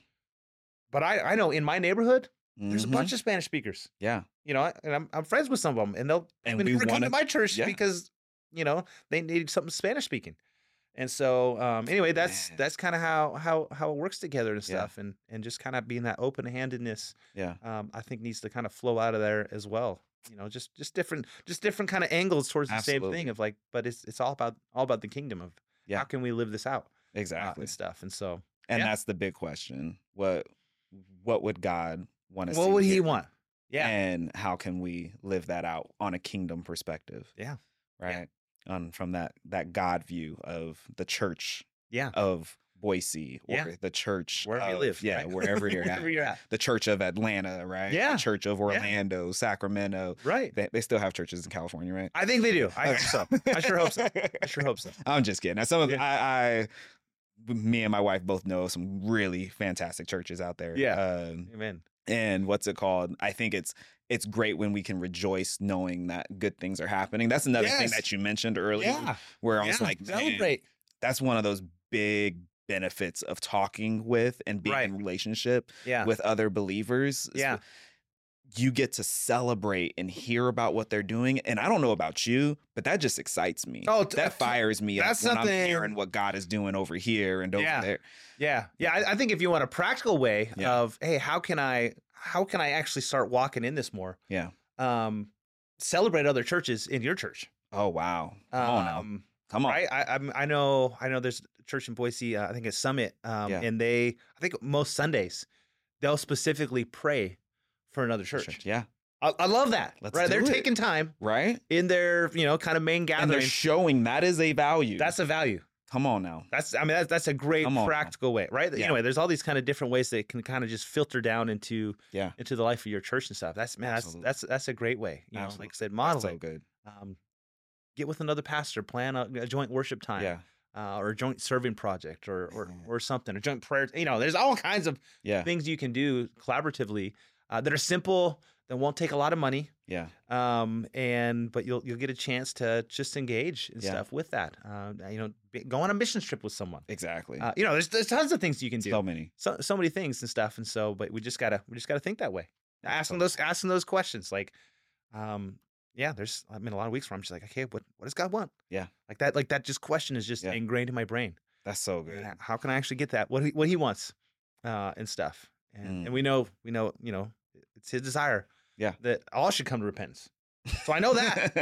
but I I know in my neighborhood there's a Mhm. bunch of Spanish speakers. Yeah. You know, and I'm I'm friends with some of them, and they'll And and we come wanna- to my church yeah. because you know they need something Spanish speaking. And so, um, anyway, that's Man. that's kind of how how how it works together and Yeah. stuff, and and just kind of being that open handedness. Yeah. Um, I think needs to kind of flow out of there as well. You know, just just different just different kind of angles towards the same Absolutely. thing of like, but it's it's all about all about the kingdom of Yeah. how can we live this out uh, Exactly. and stuff. And so, And yeah. that's the big question. What what would God want to see? what would he here? want? Yeah, And how can we live that out on a kingdom perspective? yeah, Right. On from that that God view of the church yeah. of Boise or Yeah. the church Wherever you of- live, Yeah, right? wherever you're Wherever at. you're at, The church of Atlanta, right? Yeah. The church of Orlando, Sacramento. right? They, they still have churches in California, right? I think they do. I hope Okay. so. I sure hope so. I sure hope so. I'm just kidding. Now, some of Yeah. I, I, me and my wife both know some really fantastic churches out there. Yeah. Um, Amen. and what's it called? I think it's it's great when we can rejoice knowing that good things are happening. That's another thing Yes. that you mentioned earlier. Yeah. Where I was Yeah, like, man, celebrate. that's one of those big benefits of talking with and being Right. in relationship Yeah. with other believers. is Yeah. You get to celebrate and hear about what they're doing. And I don't know about you, but that just excites me. Oh, t- that t- fires me that's up when I'm something- hearing what God is doing over here and over Yeah. there. Yeah. Yeah. I, I think if you want a practical way Yeah. of, hey, how can I how can I actually start walking in this more? Yeah. Um, celebrate other churches in your church. Oh, wow. Come on now. Um, Come on. Right. I I'm, I know I know there's a church in Boise, uh, I think it's Summit. Um, Yeah. and they I think most Sundays they'll specifically pray for another church. Yeah. I, I love that. Let's right. do They're it. taking time Right? in their, you know, kind of main And they're gathering. showing that is a value. That's a value. Come on now. That's I mean that's that's a great Come on now. practical way, right? Yeah. Anyway, there's all these kind of different ways that can kind of just filter down into Yeah. into the life of your church and stuff. That's man, that's Absolutely. that's that's a great way. You know, Absolutely. like I said, model So it. good. Um, get with another pastor, plan a, a joint worship time, Yeah. uh, or a joint serving project, or or Yeah. or something, a joint prayer. You know, there's all kinds of Yeah. things you can do collaboratively uh, that are simple, that won't take a lot of money. Yeah. Um, and but you'll you'll get a chance to just engage and Yeah. stuff with that. Uh, you know, be- go on a mission trip with someone. Exactly. Uh, you know, there's there's tons of things you can do. so many. So so many things and stuff. And so, but we just gotta we just gotta think that way. Asking those asking those questions, like, um, yeah, there's I mean a lot of weeks where I'm just like, okay, what what does God want? Yeah. Like that like that just question is just Yeah. ingrained in my brain. That's so good. And how can I actually get that? What he, what he wants, uh, and stuff. And Mm. and we know we know you know it's his desire. Yeah. That all should come to repentance. So I know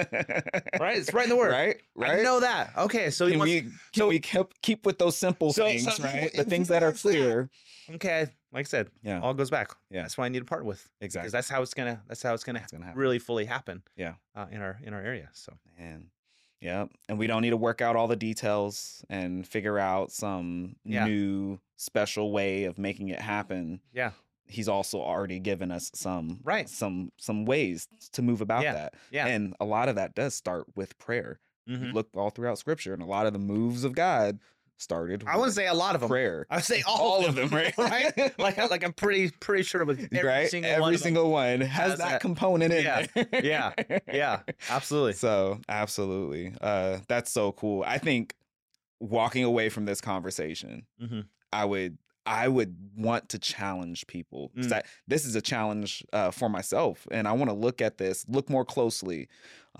that. Right? It's right in the word. Right? Right? I know that. Okay, so he Can wants, we can so- we keep keep with those simple So- things, so- right? The if things he that are wants that, clear. okay, like I said, Yeah. all goes back. Yeah. That's why I need to partner with. Exactly. Because that's how it's gonna that's how it's gonna, It's gonna happen. really fully happen. Yeah. Uh, in our in our area. So And yeah, and we don't need to work out all the details and figure out some Yeah. new special way of making it happen. yeah. He's also already given us some Right. some some ways to move about Yeah. that. Yeah. And a lot of that does start with prayer. Mhm. You look all throughout scripture, and a lot of the moves of God started I wouldn't with say a lot of them. prayer. I would say all, All of of them, them, right? right? Like, like I'm pretty pretty sure with every right? single Every one of them. single one has, has that, that- component in Yeah. there. Yeah. Yeah, absolutely. So absolutely. Uh that's so cool. I think walking away from this conversation, Mhm. I would I would want to challenge people. 'Cause Mm. I- this is a challenge uh, for myself, and I want to look at this, look more closely,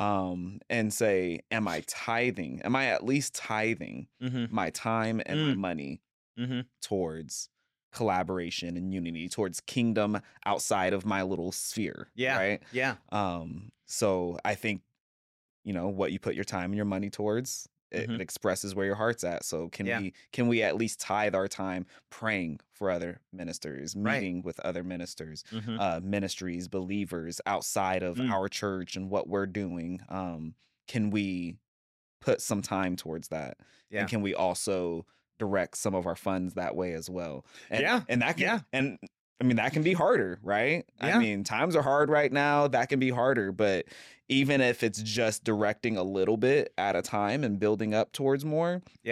um, and say, am I tithing? Am I at least tithing Mm-hmm. my time and my Mm. money Mm-hmm. towards collaboration and unity, towards kingdom outside of my little sphere? Yeah. Right. Yeah. Um, so I think, you know, what you put your time and your money towards, it, Mhm. it expresses where your heart's at. So can Yeah. we can we at least tithe our time praying for other ministers, Right. meeting with other ministers, Mm-hmm. uh, ministries, believers outside of Mm. our church and what we're doing? Um, can we put some time towards that? Yeah. And can we also direct some of our funds that way as well? And, Yeah. And that can, Yeah. and I mean, that can be harder, right? Yeah. I mean, times are hard right now. That can be harder. But even if it's just directing a little bit at a time and building up towards more, Yeah.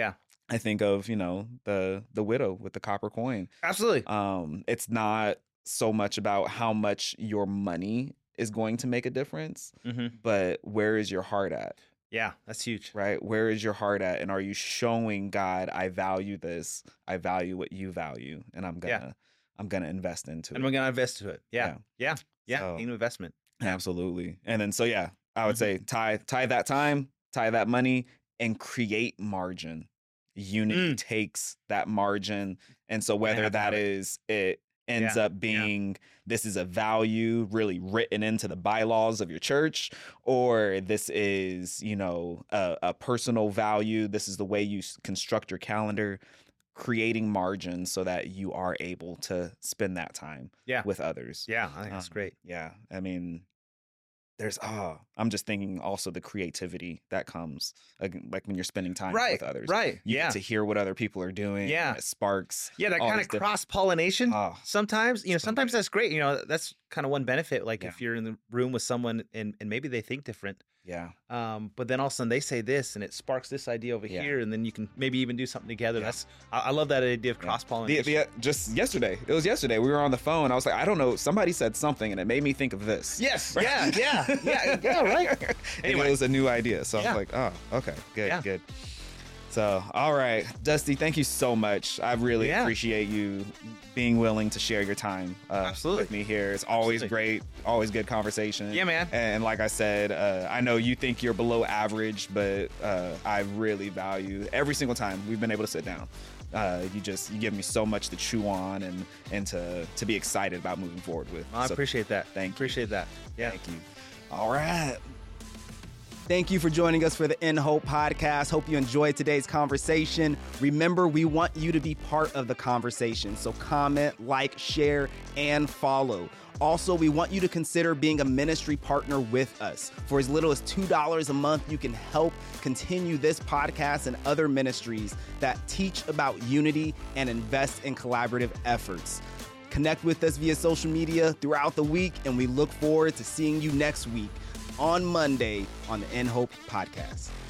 I think of, you know, the the widow with the copper coin. Absolutely. Um, it's not so much about how much your money is going to make a difference, Mm-hmm. but where is your heart at? Yeah, that's huge. Right? Where is your heart at? And are you showing God, I value this, I value what you value, and I'm gonna Yeah. I'm gonna invest into And it. we're gonna invest to it. Yeah, yeah, yeah. So- Kingdom investment. Absolutely. And then so yeah, I would Mhm. say tie tie that time, tie that money, and create margin. Unity Mm. takes that margin. And so whether have to that have it. is it ends Yeah, up yeah. being this is a value really written into the bylaws of your church, or this is, you know, a, a personal value. This is the way you s- construct your calendar, creating margin so that you are able to spend that time Yeah. with others. Yeah, I think that's Um, great. Yeah. I mean, there's ah, I'm just thinking also the creativity that comes like, like when you're spending time Right, with others. right. You Yeah, get to hear what other people are doing. Yeah. And it sparks. yeah. That all kind this of different- cross pollination. Ah, Sometimes, you know, so sometimes good. that's great. You know, that's kind of one benefit. Like Yeah. if you're in the room with someone and, and maybe they think different, yeah. um, but then all of a sudden they say this and it sparks this idea over Yeah. here, and then you can maybe even do something together. Yeah. That's I, I love that idea of Yeah. cross The, pollination. the, just yesterday, it was yesterday. We were on the phone. I was like, I don't know. Somebody said something, and it made me think of this. Yes. Yeah. Yeah. Yeah. Yeah. Right. And Anyway. it was a new idea. So I Yeah. was like, oh, okay, good, Yeah. good. So, all right, Dusty, thank you so much. I really Yeah. appreciate you being willing to share your time uh, Absolutely. with me here. It's always Absolutely. great, always good conversation. Yeah, man. And like I said, uh, I know you think you're below average, but uh, I really value every single time we've been able to sit down. Uh, you just you give me so much to chew on and and to to be excited about moving forward with. I So appreciate that. thank you. Appreciate that. Yeah. Thank you. All right. Thank you for joining us for the In Hope podcast. Hope you enjoyed today's conversation. Remember, we want you to be part of the conversation. So comment, like, share, and follow. Also, we want you to consider being a ministry partner with us. For as little as two dollars a month, you can help continue this podcast and other ministries that teach about unity and invest in collaborative efforts. Connect with us via social media throughout the week, and we look forward to seeing you next week on Monday on the In Hope podcast.